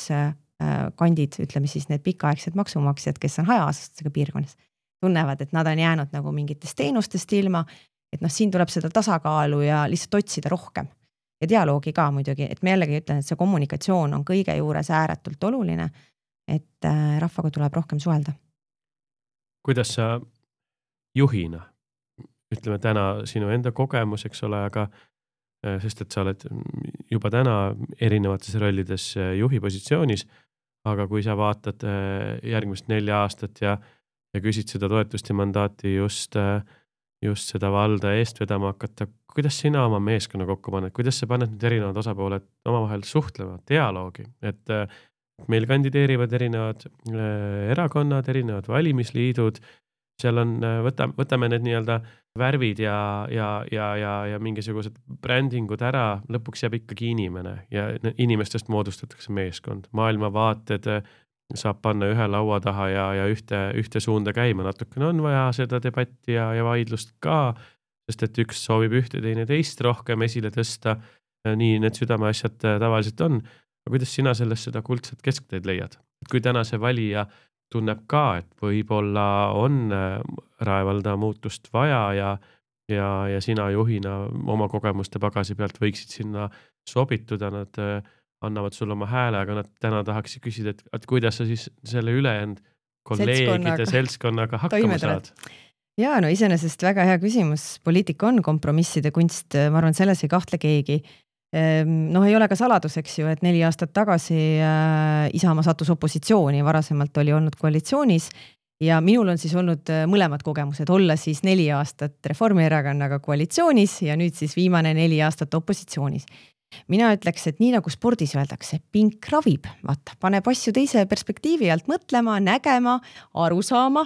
kandid, ütleme siis need pikaaegsed maksumaksjad, kes on hajaasustusega piirkonnas, tunnevad, et nad on jäänud nagu mingitest teenustest ilma, et siin tuleb seda tasakaalu ja lihtsalt otsida rohkem. ja dialoogi ka muidugi, et ma jällegi ütlen, et see kommunikatsioon on kõige juures ääretult oluline, et rahvaga tuleb rohkem suhelda. Kuidas sa juhina, ütleme täna sinu enda kogemus, eks ole, aga sest et sa oled juba täna erinevates rollides juhi positsioonis, aga kui sa vaatad järgmist 4 aastat ja küsid seda toetust ja mandaati just seda valda eest vedama hakata, kuidas sina oma meeskonna kokku paned, kuidas sa paned need erinevad osapooled omavahel suhtlema, dialoogi, et meil kandideerivad erinevad erakonnad, erinevad valimisliidud, seal on, võtame need nii-öelda värvid ja mingisugused brändingud ära, lõpuks jääb ikkagi inimene ja inimestest moodustatakse meeskond. Maailmavaated saab panna ühe laua taha ja ühte suunda käima. Natukene on vaja seda debatti ja vaidlust ka, sest et üks soovib ühte, teine teist rohkem esile tõsta. Nii need südameasjad tavaliselt on. Aga kuidas sina sellest seda kuldset keskteed leiad? Kui täna see valija tunneb ka, et võib-olla on Raevalda muutust vaja ja sina juhina oma kogemuste pagasi pealt võiksid sinna sobituda, nad annavad sulle oma hääle, aga nad täna tahaksid küsida, et kuidas sa siis selle ülejäänud kolleegide seltskonnaga hakkama saad? Jaa, no iseenesest väga hea küsimus. Poliitika on kompromisside kunst, ma arvan, selles ei kahtle keegi. Ei ole ka saladuseks ju, et 4 aastat tagasi Isamaa sattus opositsiooni, varasemalt oli olnud koalitsioonis ja minul on siis olnud mõlemad kogemused, olla siis 4 aastat Reformierakonnaga koalitsioonis ja nüüd siis viimane 4 aastat opositsioonis. Mina ütleks, et nii nagu spordis öeldakse, pink ravib, vaata, paneb asju teise perspektiivi alt mõtlema, nägema, aru saama.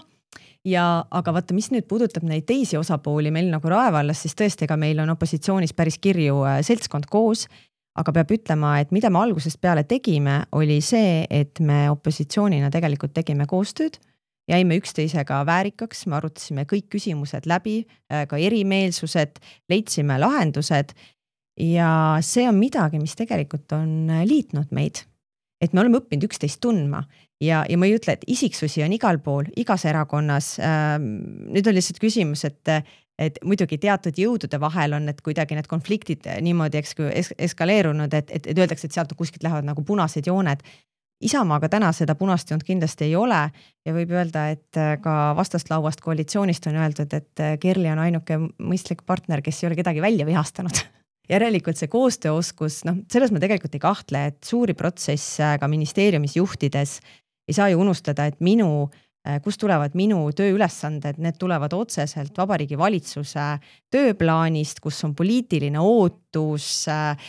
Aga vaata, mis nüüd puudutab neid teisi osapooli meil nagu Raevallas, siis tõesti, ega meil on opositsioonis päris kirju seltskond koos, aga peab ütlema, et mida me algusest peale tegime, oli see, et me opositsioonina tegelikult tegime koostööd, jäime üksteisega väärikaks, me arutasime kõik küsimused läbi, ka erimeelsused, leidsime lahendused ja see on midagi, mis tegelikult on liitnud meid. Et me oleme õppinud üksteist tundma ja ma ei ütle, et isiksusi on igal pool, igas erakonnas. Nüüd on lihtsalt küsimus, et muidugi teatud jõudude vahel on need kuidagi need konfliktid niimoodi eskaleerunud, et öeldakse, et sealt kuskilt lähevad nagu punased jooned. Isamaaga täna seda punast joont kindlasti ei ole ja võib öelda, et ka vastast lauast koalitsioonist on öeldud, et Kerli on ainuke mõistlik partner, kes ei ole kedagi välja vihastanud. Järelikult see koostööoskus, selles ma tegelikult ei kahtle, et suuri protsesse ka ministeeriumis juhtides ei saa ju unustada, et kust tulevad minu tööülesanded, need tulevad otseselt Vabariigi Valitsuse tööplaanist, kus on poliitiline ootus,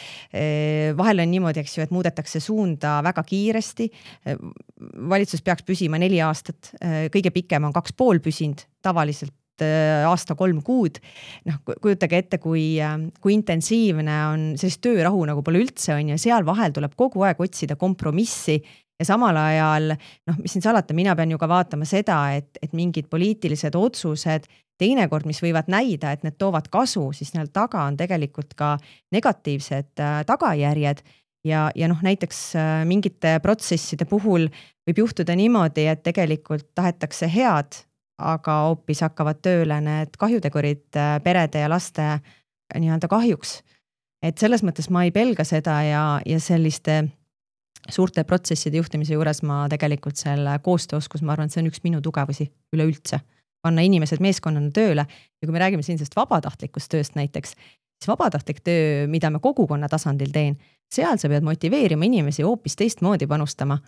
vahel on niimoodi, eks ju, et muudetakse suunda väga kiiresti. Valitsus peaks püsima 4 aastat, kõige pikem on 2,5 püsinud, tavaliselt aasta 3 kuud. Kujutage ette, kui intensiivne on sellist töörahu nagu pole üldse on ja seal vahel tuleb kogu aeg otsida kompromissi ja samal ajal, mis siin salata, mina pean ju ka vaatama seda, et mingid poliitilised otsused, teinekord, mis võivad näida, et need toovad kasu, siis neil taga on tegelikult ka negatiivsed tagajärjed ja näiteks mingite protsesside puhul võib juhtuda niimoodi, et tegelikult tahetakse head, aga hoopis hakkavad tööle need kahjutegurid perede ja laste nii-öelda kahjuks. Et selles mõttes ma ei pelga seda ja selliste suurte protsesside juhtimise juures ma tegelikult selle koostööoskus, ma arvan, see on üks minu tugevusi üleüldse. Panna inimesed meeskonnana tööle ja kui me räägime siin sellest vabatahtlikust tööst näiteks, siis vabatahtlik töö, mida ma kogukonna tasandil teen, seal sa pead motiveerima inimesi hoopis teistmoodi panustama.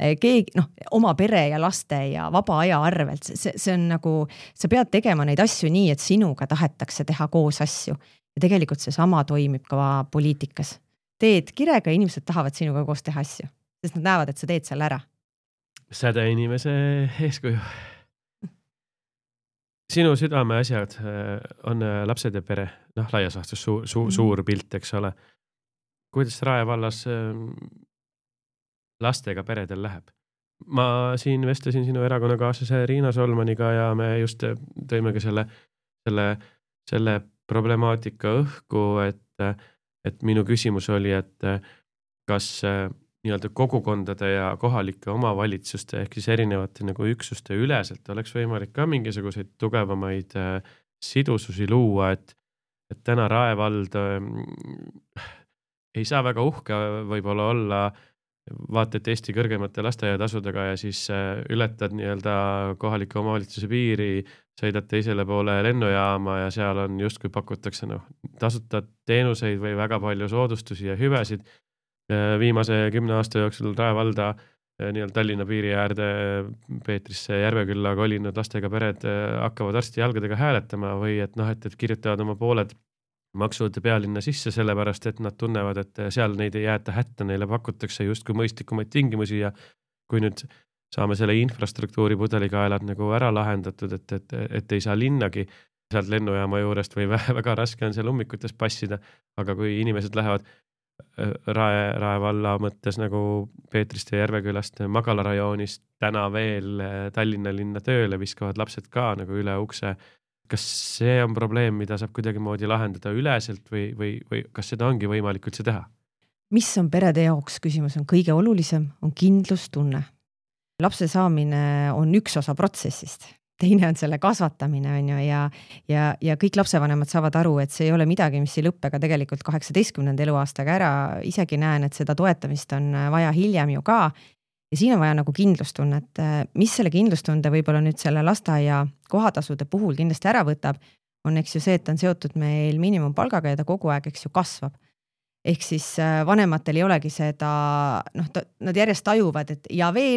Oma pere ja laste ja vaba aja arvelt, see on nagu, sa pead tegema neid asju nii, et sinuga tahetakse teha koos asju ja tegelikult see sama toimib ka poliitikas. Teed kirega, inimesed tahavad sinuga koos teha asju, sest nad näevad, et sa teed selle ära. Säde inimese eeskuju. Sinu südame asjad on lapsed ja pere, laias laastus suur pilt, eks ole. Kuidas Raevallas lastega peredel läheb? Ma siin vestlesin sinu erakonnakaaslase Riina Solmaniga ja me just tõime ka selle problemaatika õhku, et minu küsimus oli, et kas nii-öelda kogukondade ja kohalike omavalitsuste ehk siis erinevate nagu üksuste üleselt oleks võimalik ka mingisuguseid tugevamaid sidususi luua, et täna Raevald ei saa väga uhke võib-olla olla, vaatad Eesti kõrgemate lasteaiatasudega ja siis ületad nii-öelda kohaliku omavalitsuse piiri, sõidad teisele poole lennujaama ja seal on justkui pakutakse tasuta teenuseid või väga palju soodustusi ja hüvesid. Viimase 10 aasta jooksul Rae valda nii-öelda Tallinna piiri äärde Peetrisse Järvekülla kolinud lastega pered hakkavad arsti jalgadega hääletama või et kirjutavad oma pooled maksud pealinna sisse, sellepärast et nad tunnevad, et seal neid ei jäeta hätta, neile pakutakse justkui mõistlikumaid tingimusi ja kui nüüd saame selle infrastruktuuri pudelikaelad nagu ära lahendatud, et ei saa linnagi sealt lennujaama juurest või väga raske on seal ummikutes passida, aga kui inimesed lähevad Rae valla mõttes nagu Peetrist ja Järvekülast Magala-rajoonist täna veel Tallinna linna tööle, viskavad lapsed ka nagu üle ukse. Kas see on probleem, mida saab kuidagimoodi lahendada üleselt või kas seda ongi võimalik üldse teha? Mis on perede jaoks, küsimus on kõige olulisem, on kindlustunne. Lapse saamine on üks osa protsessist. Teine on selle kasvatamine on ju ja kõik lapsevanemad saavad aru, et see ei ole midagi, mis ei lõppe ka tegelikult 18. eluaastaga ära. Isegi näen, et seda toetamist on vaja hiljem ju ka. Ja siin on vaja nagu kindlustunnet. Mis selle kindlustunde võib-olla nüüd selle lasteaia kohatasude puhul kindlasti ära võtab, on eks ju see, et on seotud meil miinimumpalgaga ja ta kogu aeg eks ju kasvab. Ehk siis vanematel ei olegi seda, nad järjest tajuvad, et ja veel.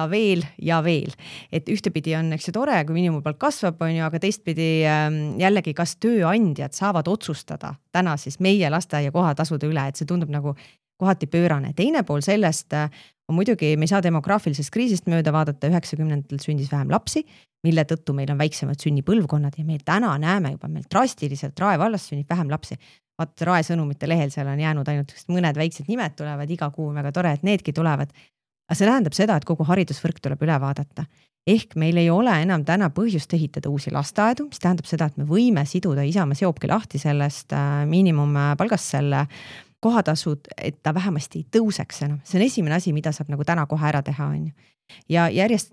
Et ühtepidi on eks ju tore, kui miinimumpalk kasvab, on ju, aga teistpidi jällegi, kas tööandjad saavad otsustada täna siis meie lasteaia kohatasude üle, et see tundub nagu kohati pöörane. Teine pool sellest on muidugi, me ei saa demograafilisest kriisist mööda vaadata, 90-ndatel sündis vähem lapsi, mille tõttu meil on väiksemad sünnipõlvkonnad ja meil täna näeme juba, meil drastiliselt Rae vallas sünnib vähem lapsi. Vaat Rae sõnumite lehel seal on jäänud ainult mõned väiksed nimed tulevad, iga kuu väga tore, et needki tulevad. Aga see tähendab seda, et kogu haridusvõrk tuleb üle vaadata. Ehk meil ei ole enam täna põhjust ehitada uusi lasteaedu, mis tähendab seda, et me võime siduda Isamaa seobki lahti sellest miinimumpalgast selle kohatasud, et ta vähemasti ei tõuseks enam. See on esimene asi, mida saab nagu täna kohe ära teha. On. Ja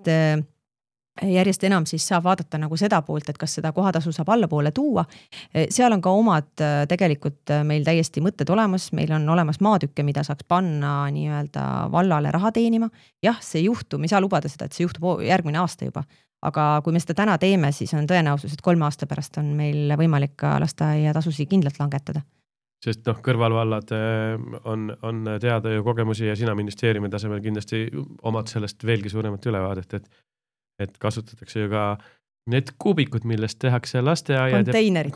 järjest enam siis saab vaadata nagu seda poolt, et kas seda kohatasu saab allapoole tuua. Seal on ka omad tegelikult meil täiesti mõtted olemas, meil on olemas maatükke, mida saaks panna nii-öelda vallale raha teenima. Jah, see juhtub, me ei saa lubada seda, et see juhtub järgmine aasta juba. Aga kui me seda täna teeme, siis on tõenäosus, et 3 aasta pärast on meil võimalik ka lasteaia tasusid kindlalt langetada. Sest kõrvalvallad on teada ju kogemusi ja sina ministeeriumi tasemel kindlasti omad sellest veelgi suuremat ülevaadet, et kasutatakse ju ka need kuubikud, millest tehakse lasteaiad.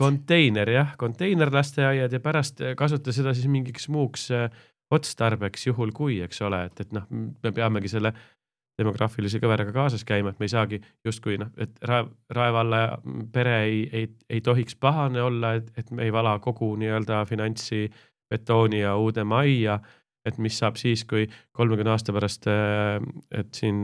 Konteinerlasteaiad ja pärast kasuta seda siis mingiks muuks otstarbeks juhul kui, eks ole, et me peamegi selle demograafilise kõveraga kaasas käima, et me ei saagi justkui, et Rae valla pere ei tohiks pahane olla, et me ei vala kogu nii-öelda finantsi betooni ja uude majja, et mis saab siis, kui 30 aasta pärast, et siin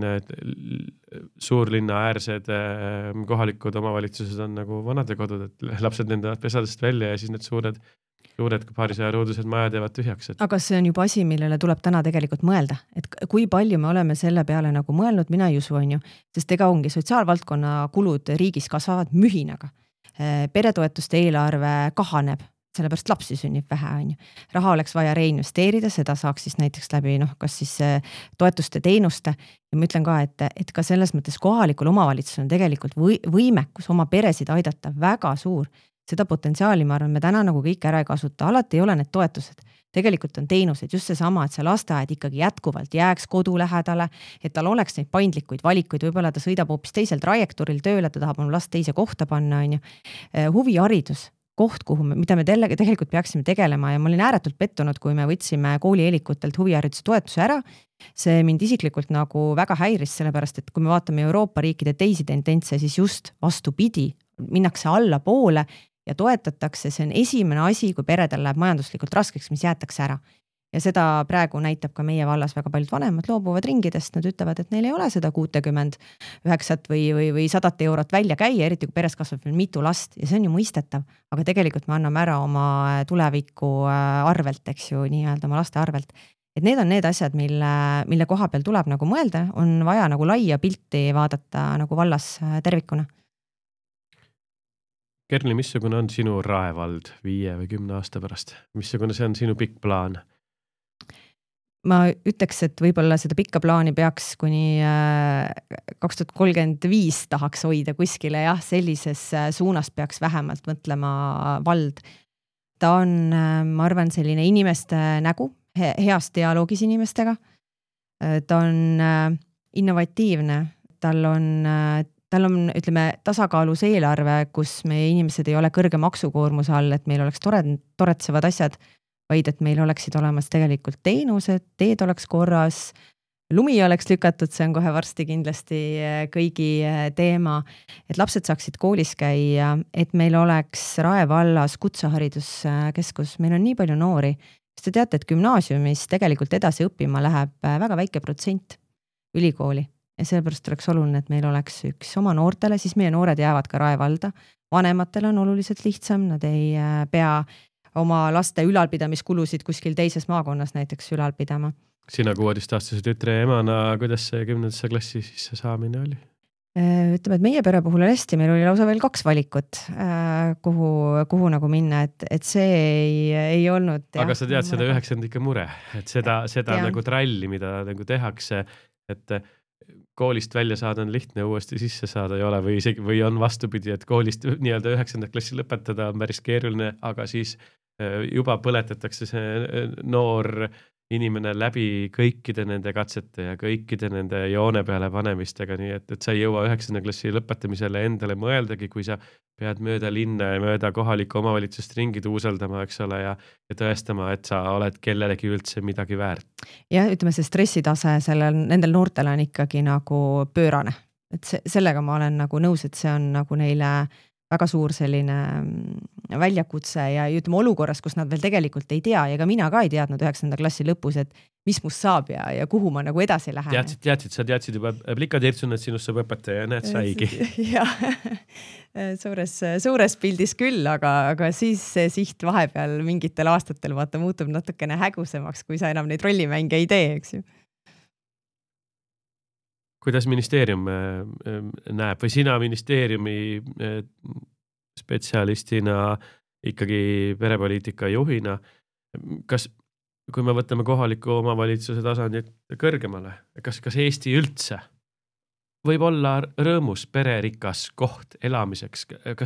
suurlinna äärsed kohalikud omavalitsused on nagu vanadekodud, et lapsed lendavad pesadest välja ja siis need suured paarisaja ruudused majad jäävad tühjaks. Aga see on juba asi, millele tuleb täna tegelikult mõelda, et kui palju me oleme selle peale nagu mõelnud, mina ei usu, on ju, sest ega ongi sotsiaalvaldkonna kulud riigis kasvavad mühinaga. Peretoetuste eelarve kahaneb, sellepärast lapsi sünnib vähe, on ju. Raha oleks vaja reinvesteerida, seda saaks siis näiteks läbi, kas siis toetuste teenuste. Ja ma ütlen ka, et ka selles mõttes kohalikul omavalitsusel on tegelikult võimekus oma peresid aidata väga suur. Seda potentsiaali, ma arvan, me täna nagu kõik ära ei kasuta. Alati ei ole need toetused. Tegelikult on teenused just seesama, et see lasteaed ikkagi jätkuvalt jääks kodu lähedale, et tal oleks neid paindlikuid valikuid, võib-olla ta sõidab hoopis teisel trajektooril tööle, ta tahab oma last teise kohta panna, on ju. Huviharidus, koht, mida me tegelikult peaksime tegelema ja ma olin ääretult pettunud, kui me võtsime koolieelikutelt huvihariduse toetuse ära. See mind isiklikult nagu väga häiris, sellepärast, et kui me vaatame Euroopa riikide teisi tendentse, siis just vastupidi, minnakse alla poole ja toetatakse, see on esimene asi, kui peredel läheb majanduslikult raskeks, mis jäetakse ära. Ja seda praegu näitab ka meie vallas väga paljud vanemad loobuvad ringidest, nad ütlevad, et neil ei ole seda 69 või 100 eurot välja käia, eriti kui peres kasvab veel mitu last ja see on ju mõistetav, aga tegelikult me anname ära oma tuleviku arvelt, eks ju, nii-öelda oma laste arvelt. Et need on need asjad, mille koha peal tuleb nagu mõelda, on vaja nagu laia pilti vaadata nagu vallas tervikuna. Kerli, missugune on sinu Rae vald 5 või 10 aasta pärast? Missugune see on sinu pikk plaan? ma ütleks, et võib-olla seda pikka plaani peaks kuni 2035 tahaks hoida kuskile, jah, sellises suunas peaks vähemalt mõtlema vald. Ta on, ma arvan, selline inimeste nägu, heas dialoogis inimestega. Ta on innovatiivne, tal on, ütleme, tasakaalus eelarve, kus meie inimesed ei ole kõrge maksukoormuse all, et meil oleks toretsevad asjad, vaid et meil oleksid olemas tegelikult teenused, teed oleks korras, lumi oleks lükatud, see on kohe varsti kindlasti kõigi teema, et lapsed saaksid koolis käia, et meil oleks Rae vallas kutsehariduskeskus, meil on nii palju noori, sest te teate, et gümnaasiumis tegelikult edasi õppima läheb väga väike protsent ülikooli ja sellepärast oleks oluline, et meil oleks üks oma noortele, siis meie noored jäävad ka Rae valda, vanematel on oluliselt lihtsam, nad ei pea oma laste ülalpidamiskulusid kuskil teises maakonnas näiteks ülal pidama. Sina 16-aastase tütre emana, kuidas see 10. klassi sisse saamine oli? Ütleme, et meie pere puhul oli hästi, meil oli lausa veel 2 valikut, kuhu nagu minna, et see ei olnud. Aga sa tead seda 9. mure, et seda nagu tralli, mida nagu tehakse, et koolist välja saada on lihtne, uuesti sisse saada ei ole või on vastupidi, et koolist nii-öelda 9. klassi lõpetada on päris keeruline, aga siis juba põletatakse see noor inimene läbi kõikide nende katsete ja kõikide nende joone peale panemistega, nii et sa ei jõua 9. klassi lõpetamisele endale mõeldagi, kui sa pead mööda linna ja mööda kohalikku omavalitsust ringi tuuseldama, eks ole, ja tõestama, et sa oled kellelegi üldse midagi väärt. Ja ütleme, see stressitase nendel noortel on ikkagi nagu pöörane. Et sellega ma olen nagu nõus, et see on nagu neile väga suur selline väljakutse ja ütleme olukorras, kus nad veel tegelikult ei tea ja ka mina ka ei teadnud 9. klassi lõpus, et mis must saab ja kuhu ma nagu edasi lähen. Sa teadsid juba plikatirtsun, et sinust saab õpetaja ja näed saigi. Jah, suures pildis küll, aga siis see siht vahepeal mingitel aastatel vaata muutub natukene hägusemaks, kui sa enam neid rollimänge ei tee, eks ju. Kuidas ministeerium näeb või sina ministeeriumi spetsialistina ikkagi perepoliitika juhina, kui me võtame kohaliku omavalitsuse tasandit kõrgemale, kas Eesti üldse võib olla rõõmus pererikas koht elamiseks?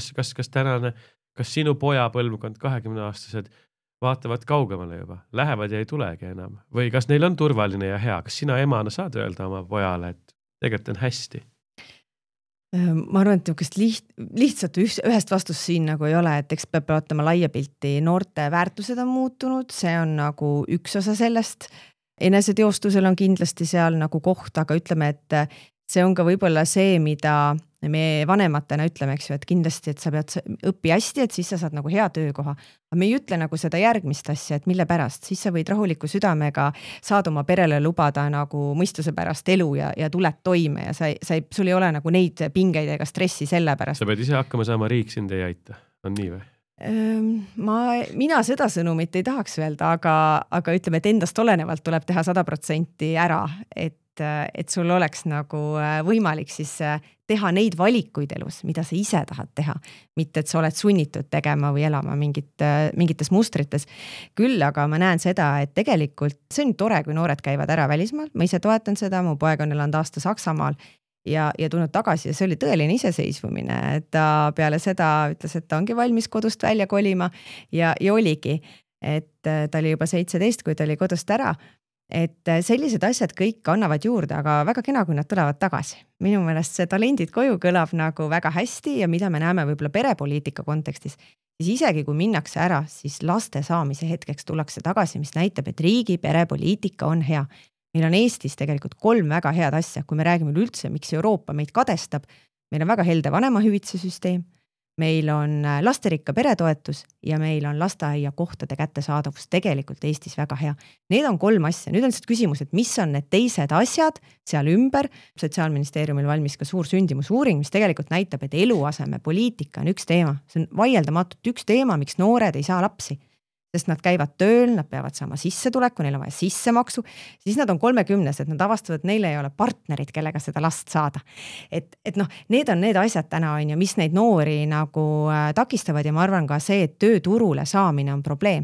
Kas sinu poja põlvkond 20-aastased vaatavad kaugemale juba, lähevad ja ei tulegi enam? Või kas neil on turvaline ja hea? Kas sina emana saad öelda oma pojale, et tegelikult on hästi? Ma arvan, et lihtsalt ühest vastust siin nagu ei ole, et eks peab vaatama laia pilti. Noorte väärtused on muutunud, see on nagu üks osa sellest. Eneseteostusel on kindlasti seal nagu koht, aga ütleme, et see on ka võib-olla see, mida me vanematena ütleme, eks ju, et kindlasti, et sa pead õppi hästi, et siis sa saad nagu hea töökoha. Aga me ei ütle nagu seda järgmist asja, et mille pärast, siis sa võid rahuliku südamega saad oma perele lubada nagu mõistuse pärast elu ja tuled toime ja sul ei ole nagu neid pingeid ega stressi selle pärast. Sa pead ise hakkama saama, riik sind ei aita, on nii või? Mina seda sõnumit ei tahaks öelda, aga ütleme, et endast olenevalt tuleb teha 100% ära, et sul oleks nagu võimalik siis teha neid valikuid elus, mida sa ise tahad teha, mitte et sa oled sunnitud tegema või elama mingites mustrites. Küll aga ma näen seda, et tegelikult see on tore, kui noored käivad ära välismaal, ma ise toetan seda, mu poeg on elanud aasta Saksamaal ja tulnud tagasi ja see oli tõeline iseseisvumine, et ta peale seda ütles, et ta ongi valmis kodust välja kolima ja oligi, et ta oli juba 17, kui ta oli kodust ära. Et sellised asjad kõik annavad juurde, aga väga kena, kui nad tulevad tagasi. Minu meelest see talendid koju kõlab nagu väga hästi ja mida me näeme võib-olla perepoliitika kontekstis, siis isegi kui minnakse ära, siis laste saamise hetkeks tullakse tagasi, mis näitab, et riigi perepoliitika on hea. Meil on Eestis tegelikult 3 väga head asja, kui me räägime üldse, miks Euroopa meid kadestab. Meil on väga helde vanemahüvitise süsteem, meil on lasterikka peretoetus ja meil on lasteaia kohtade kättesaadavus tegelikult Eestis väga hea. Need on 3 asja. Nüüd on lihtsalt küsimus, et mis on need teised asjad seal ümber. Sotsiaalministeeriumil valmis ka suur sündimusuuring, mis tegelikult näitab, et eluaseme poliitika on üks teema. See on vaieldamatult üks teema, miks noored ei saa lapsi. Sest nad käivad tööl, nad peavad saama sissetuleku, neil on vaja sissemaksu, siis nad on 30, et nad avastavad, et neil ei ole partnerid, kellega seda last saada. Et noh, need on need asjad täna on ja mis neid noori nagu takistavad ja ma arvan ka see, et tööturule saamine on probleem.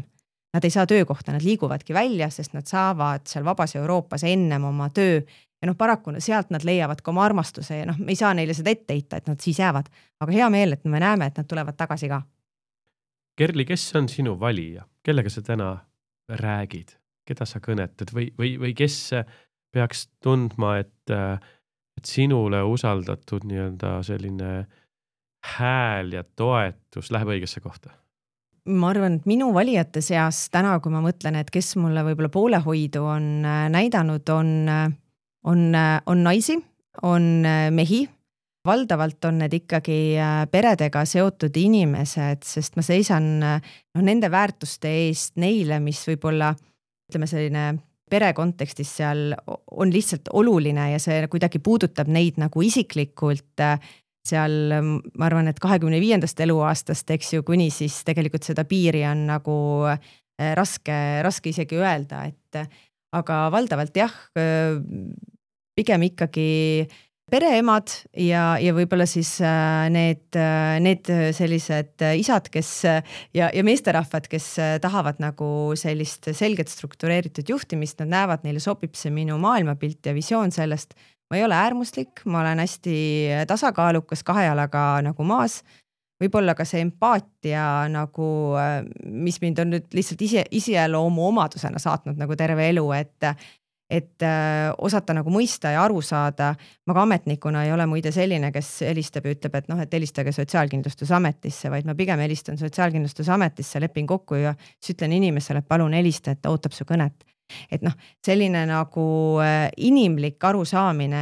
nad ei saa töökohta, nad liiguvadki välja, sest nad saavad seal vabas Euroopas ennem oma töö ja paraku sealt nad leiavad ka oma armastuse ja me ei saa neile seda ette heita, et nad siis jäävad. Aga hea meel, et me näeme, et nad tulevad tagasi ka. Kerli, kes on sinu valija? Kellega sa täna räägid? Keda sa kõnetad või kes peaks tundma, et sinule usaldatud nii-öelda selline hääl ja toetus läheb õigesse kohta? Ma arvan, et minu valijate seas täna, kui ma mõtlen, et kes mulle võib-olla poolehoidu on näidanud, on naisi, on mehi. Valdavalt on need ikkagi peredega seotud inimesed, sest ma seisan nende väärtuste eest neile, mis võib-olla ütleme selline pere kontekstis seal on lihtsalt oluline ja see kuidagi puudutab neid nagu isiklikult seal, ma arvan, et 25. eluaastast, eks ju, kuni siis tegelikult seda piiri on nagu raske isegi öelda, et aga valdavalt jah, pigem ikkagi pereemad ja võib-olla siis need sellised isad, kes ja meesterahvad, kes tahavad nagu sellist selget struktureeritud juhtimist, nad näevad, neile sobib see minu maailmapilt ja visioon sellest. Ma ei ole äärmuslik, ma olen hästi tasakaalukas 2 jalaga nagu maas. Võib-olla ka see empaatia nagu, mis mind on nüüd lihtsalt iseloomu omadusena saatnud nagu terve elu, et osata nagu mõista ja aru saada. Ma ka ametnikuna ei ole muide selline, kes helistab ja ütleb, et et helistage Sotsiaalkindlustusametisse, vaid ma pigem helistan Sotsiaalkindlustusametisse, lepin kokku ja siis ütlen inimesele, et palun helista, et ta ootab su kõnet. Et selline nagu inimlik arusaamine,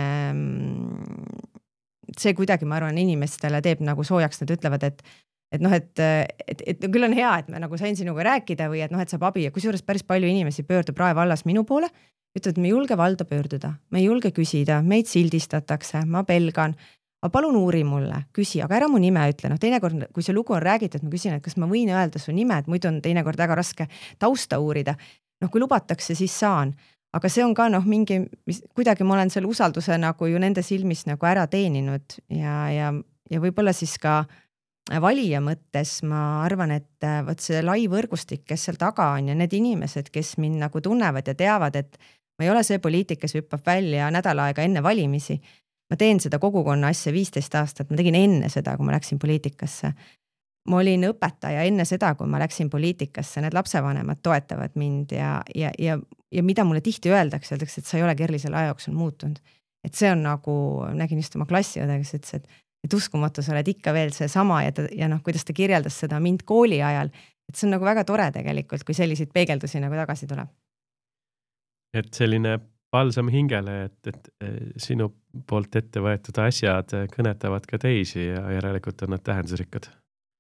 see kuidagi, ma arvan, inimestele teeb nagu soojaks, nad ütlevad, et küll on hea, et ma nagu sain sinuga rääkida või et saab abi ja kusjuures päris palju inimesi pöördub Rae vallas minu poole, ütlevad, me ei julge valda pöörduda, me ei julge küsida, meid sildistatakse, ma pelgan, aga palun uuri mulle, küsi, aga ära mu nime ütle, teinekord, kui see lugu on räägitud, ma küsin, et kas ma võin öelda su nime, et muidu on teinekord väga raske tausta uurida. Kui lubatakse, siis saan. Aga see on ka mingi, kuidagi ma olen selle usalduse nagu ju nende silmis nagu ära teeninud ja võib-olla siis ka valija mõttes ma arvan, et võt see lai võrgustik, kes seal taga on ja need inimesed, kes mind nagu tunnevad ja teavad, et ma ei ole see poliitik, kes hüppab välja nädal aega enne valimisi. Ma teen seda kogukonna asja 15 aastat, ma tegin enne seda, kui ma läksin poliitikasse. Ma olin õpetaja enne seda, kui ma läksin poliitikasse, need lapsevanemad toetavad mind ja mida mulle tihti öeldakse, et sa ei ole Kerli selle aja jooksul muutunud. Et see on nagu, nägin just oma klassiõde, kes ütles, et uskumatu, sa oled ikka veel see sama ja kuidas ta kirjeldas seda mind kooli ajal, et see on nagu väga tore tegelikult, kui selliseid peegeldusi nagu tagasi tuleb. Et selline balsam hingele, et sinu poolt ette võetud asjad kõnetavad ka teisi ja järelikult on nad tähendusrikkad.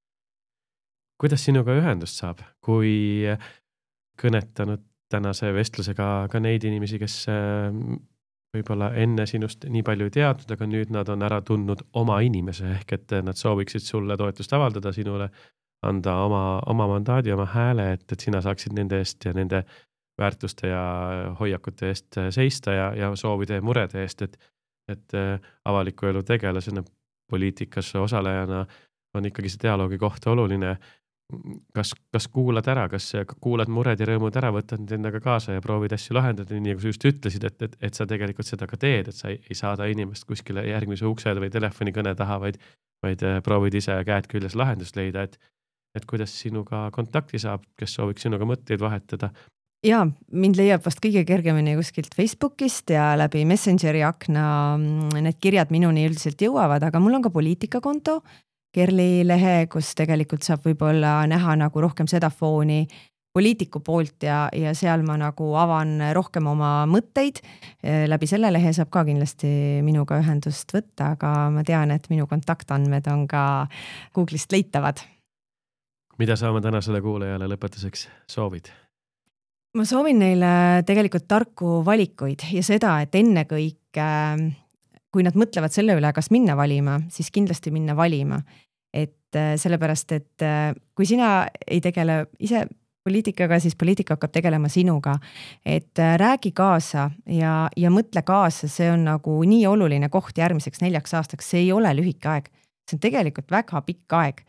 Kuidas sinuga ühendust saab, kui kõnetanud tänase vestlusega ka neid inimesi, kes võib-olla enne sinust nii palju ei teadnud, aga nüüd nad on ära tundnud oma inimese ehk et nad sooviksid sulle toetust avaldada, sinule anda oma mandaadi, oma hääle, et sina saaksid nende eest ja nende väärtuste ja hoiakute eest seista ja soovide ja murede eest, et avaliku elu tegelasena, poliitikas osalejana on ikkagi see dialoogi koht oluline. Kas kuulad ära, kas kuulad mured ja rõõmud ära, võtad need endaga kaasa ja proovid asju lahendada, nii nagu sa just ütlesid, et sa tegelikult seda ka teed, et sa ei saada inimest kuskile järgmise ukse või telefonikõne taha, vaid proovid ise käed küljes lahendust leida, et kuidas sinuga kontakti saab, kes sooviks sinuga mõtteid vahetada. Ja, mind leiab vast kõige kergemini kuskilt Facebookist ja läbi Messengeri akna need kirjad minuni üldiselt jõuavad, aga mul on ka poliitikakonto, Kerli lehe, kus tegelikult saab võib-olla näha nagu rohkem seda fooni poliitiku poolt ja seal ma nagu avan rohkem oma mõtteid. Läbi selle lehe saab ka kindlasti minuga ühendust võtta, aga ma tean, et minu kontaktandmed on ka Google'ist leitavad. Mida sa oma tänasele kuulajale lõpetuseks soovid? Ma soovin neile tegelikult tarku valikuid ja seda, et ennekõike kui nad mõtlevad selle üle, kas minna valima, siis kindlasti minna valima. Et sellepärast, et kui sina ei tegele ise poliitikaga, siis poliitika hakkab tegelema sinuga. Et räägi kaasa ja mõtle kaasa, see on nagu nii oluline koht järgmiseks 4 aastaks, see ei ole lühike aeg. See on tegelikult väga pikk aeg.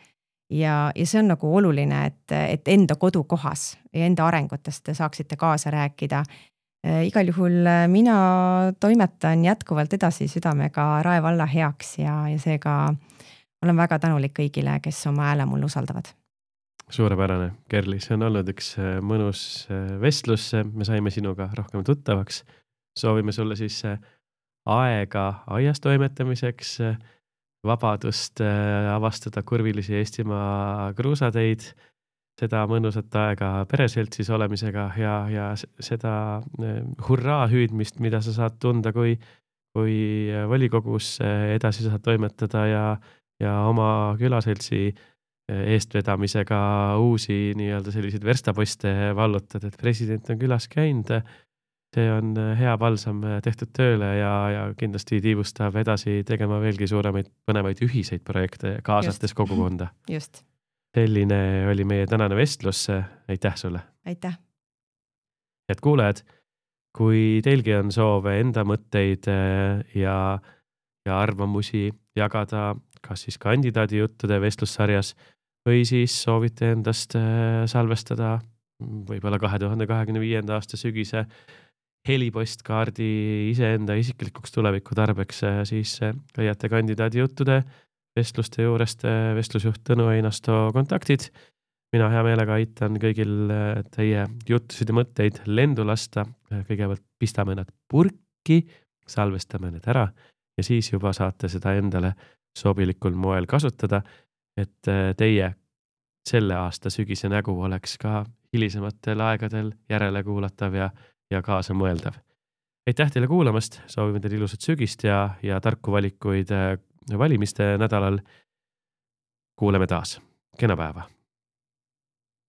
ja see on nagu oluline, et enda kodukohas ja enda arengutest te saaksite kaasa rääkida. Igal juhul mina toimetan jätkuvalt edasi südamega Rae valla heaks ja seega olen väga tänulik kõigile, kes oma hääle mulle usaldavad. Suurepärane, Kerli, see on olnud üks mõnus vestlus, me saime sinuga rohkem tuttavaks. Soovime sulle siis aega aias toimetamiseks, vabadust avastada kurvilisi Eestimaa kruusateid, seda mõnusat aega pereseltsis olemisega ja seda hurraa hüüdmist, mida sa saad tunda, kui volikogus edasi saad toimetada ja oma külaseltsi eestvedamisega uusi nii-öelda selliseid verstaposte vallutad, et president on külas käinud. See on hea palsam tehtud tööle ja kindlasti tiivustab edasi tegema veelgi suuremaid põnevaid ühiseid projekte kaasates kogukonda. Just. Selline oli meie tänane vestlus. Aitäh sulle! Aitäh! Head kuulajad, kui teilgi on soove enda mõtteid ja arvamusi jagada kas siis kandidaadi juttude vestlussarjas või siis soovite endast salvestada võib-olla 2025. aasta sügise helipostkaardi iseenda isiklikuks tuleviku tarbeks, siis leiate kandidaadi juttude vestluste juurest vestlusjuht Tõnu Einasto kontaktid. Mina hea meelega aitan kõigil teie juttusid ja mõtteid lendu lasta. Kõigepealt pistame nad purki, salvestame need ära ja siis juba saate seda endale sobilikul moel kasutada, et teie selle aasta sügise nägu oleks ka hilisematel aegadel järele kuulatav ja kaasa mõeldav. Aitäh teile kuulamast, soovime teile ilusat sügist ja tarku valikuid valimiste nädalal. Kuuleme taas. Kena päeva!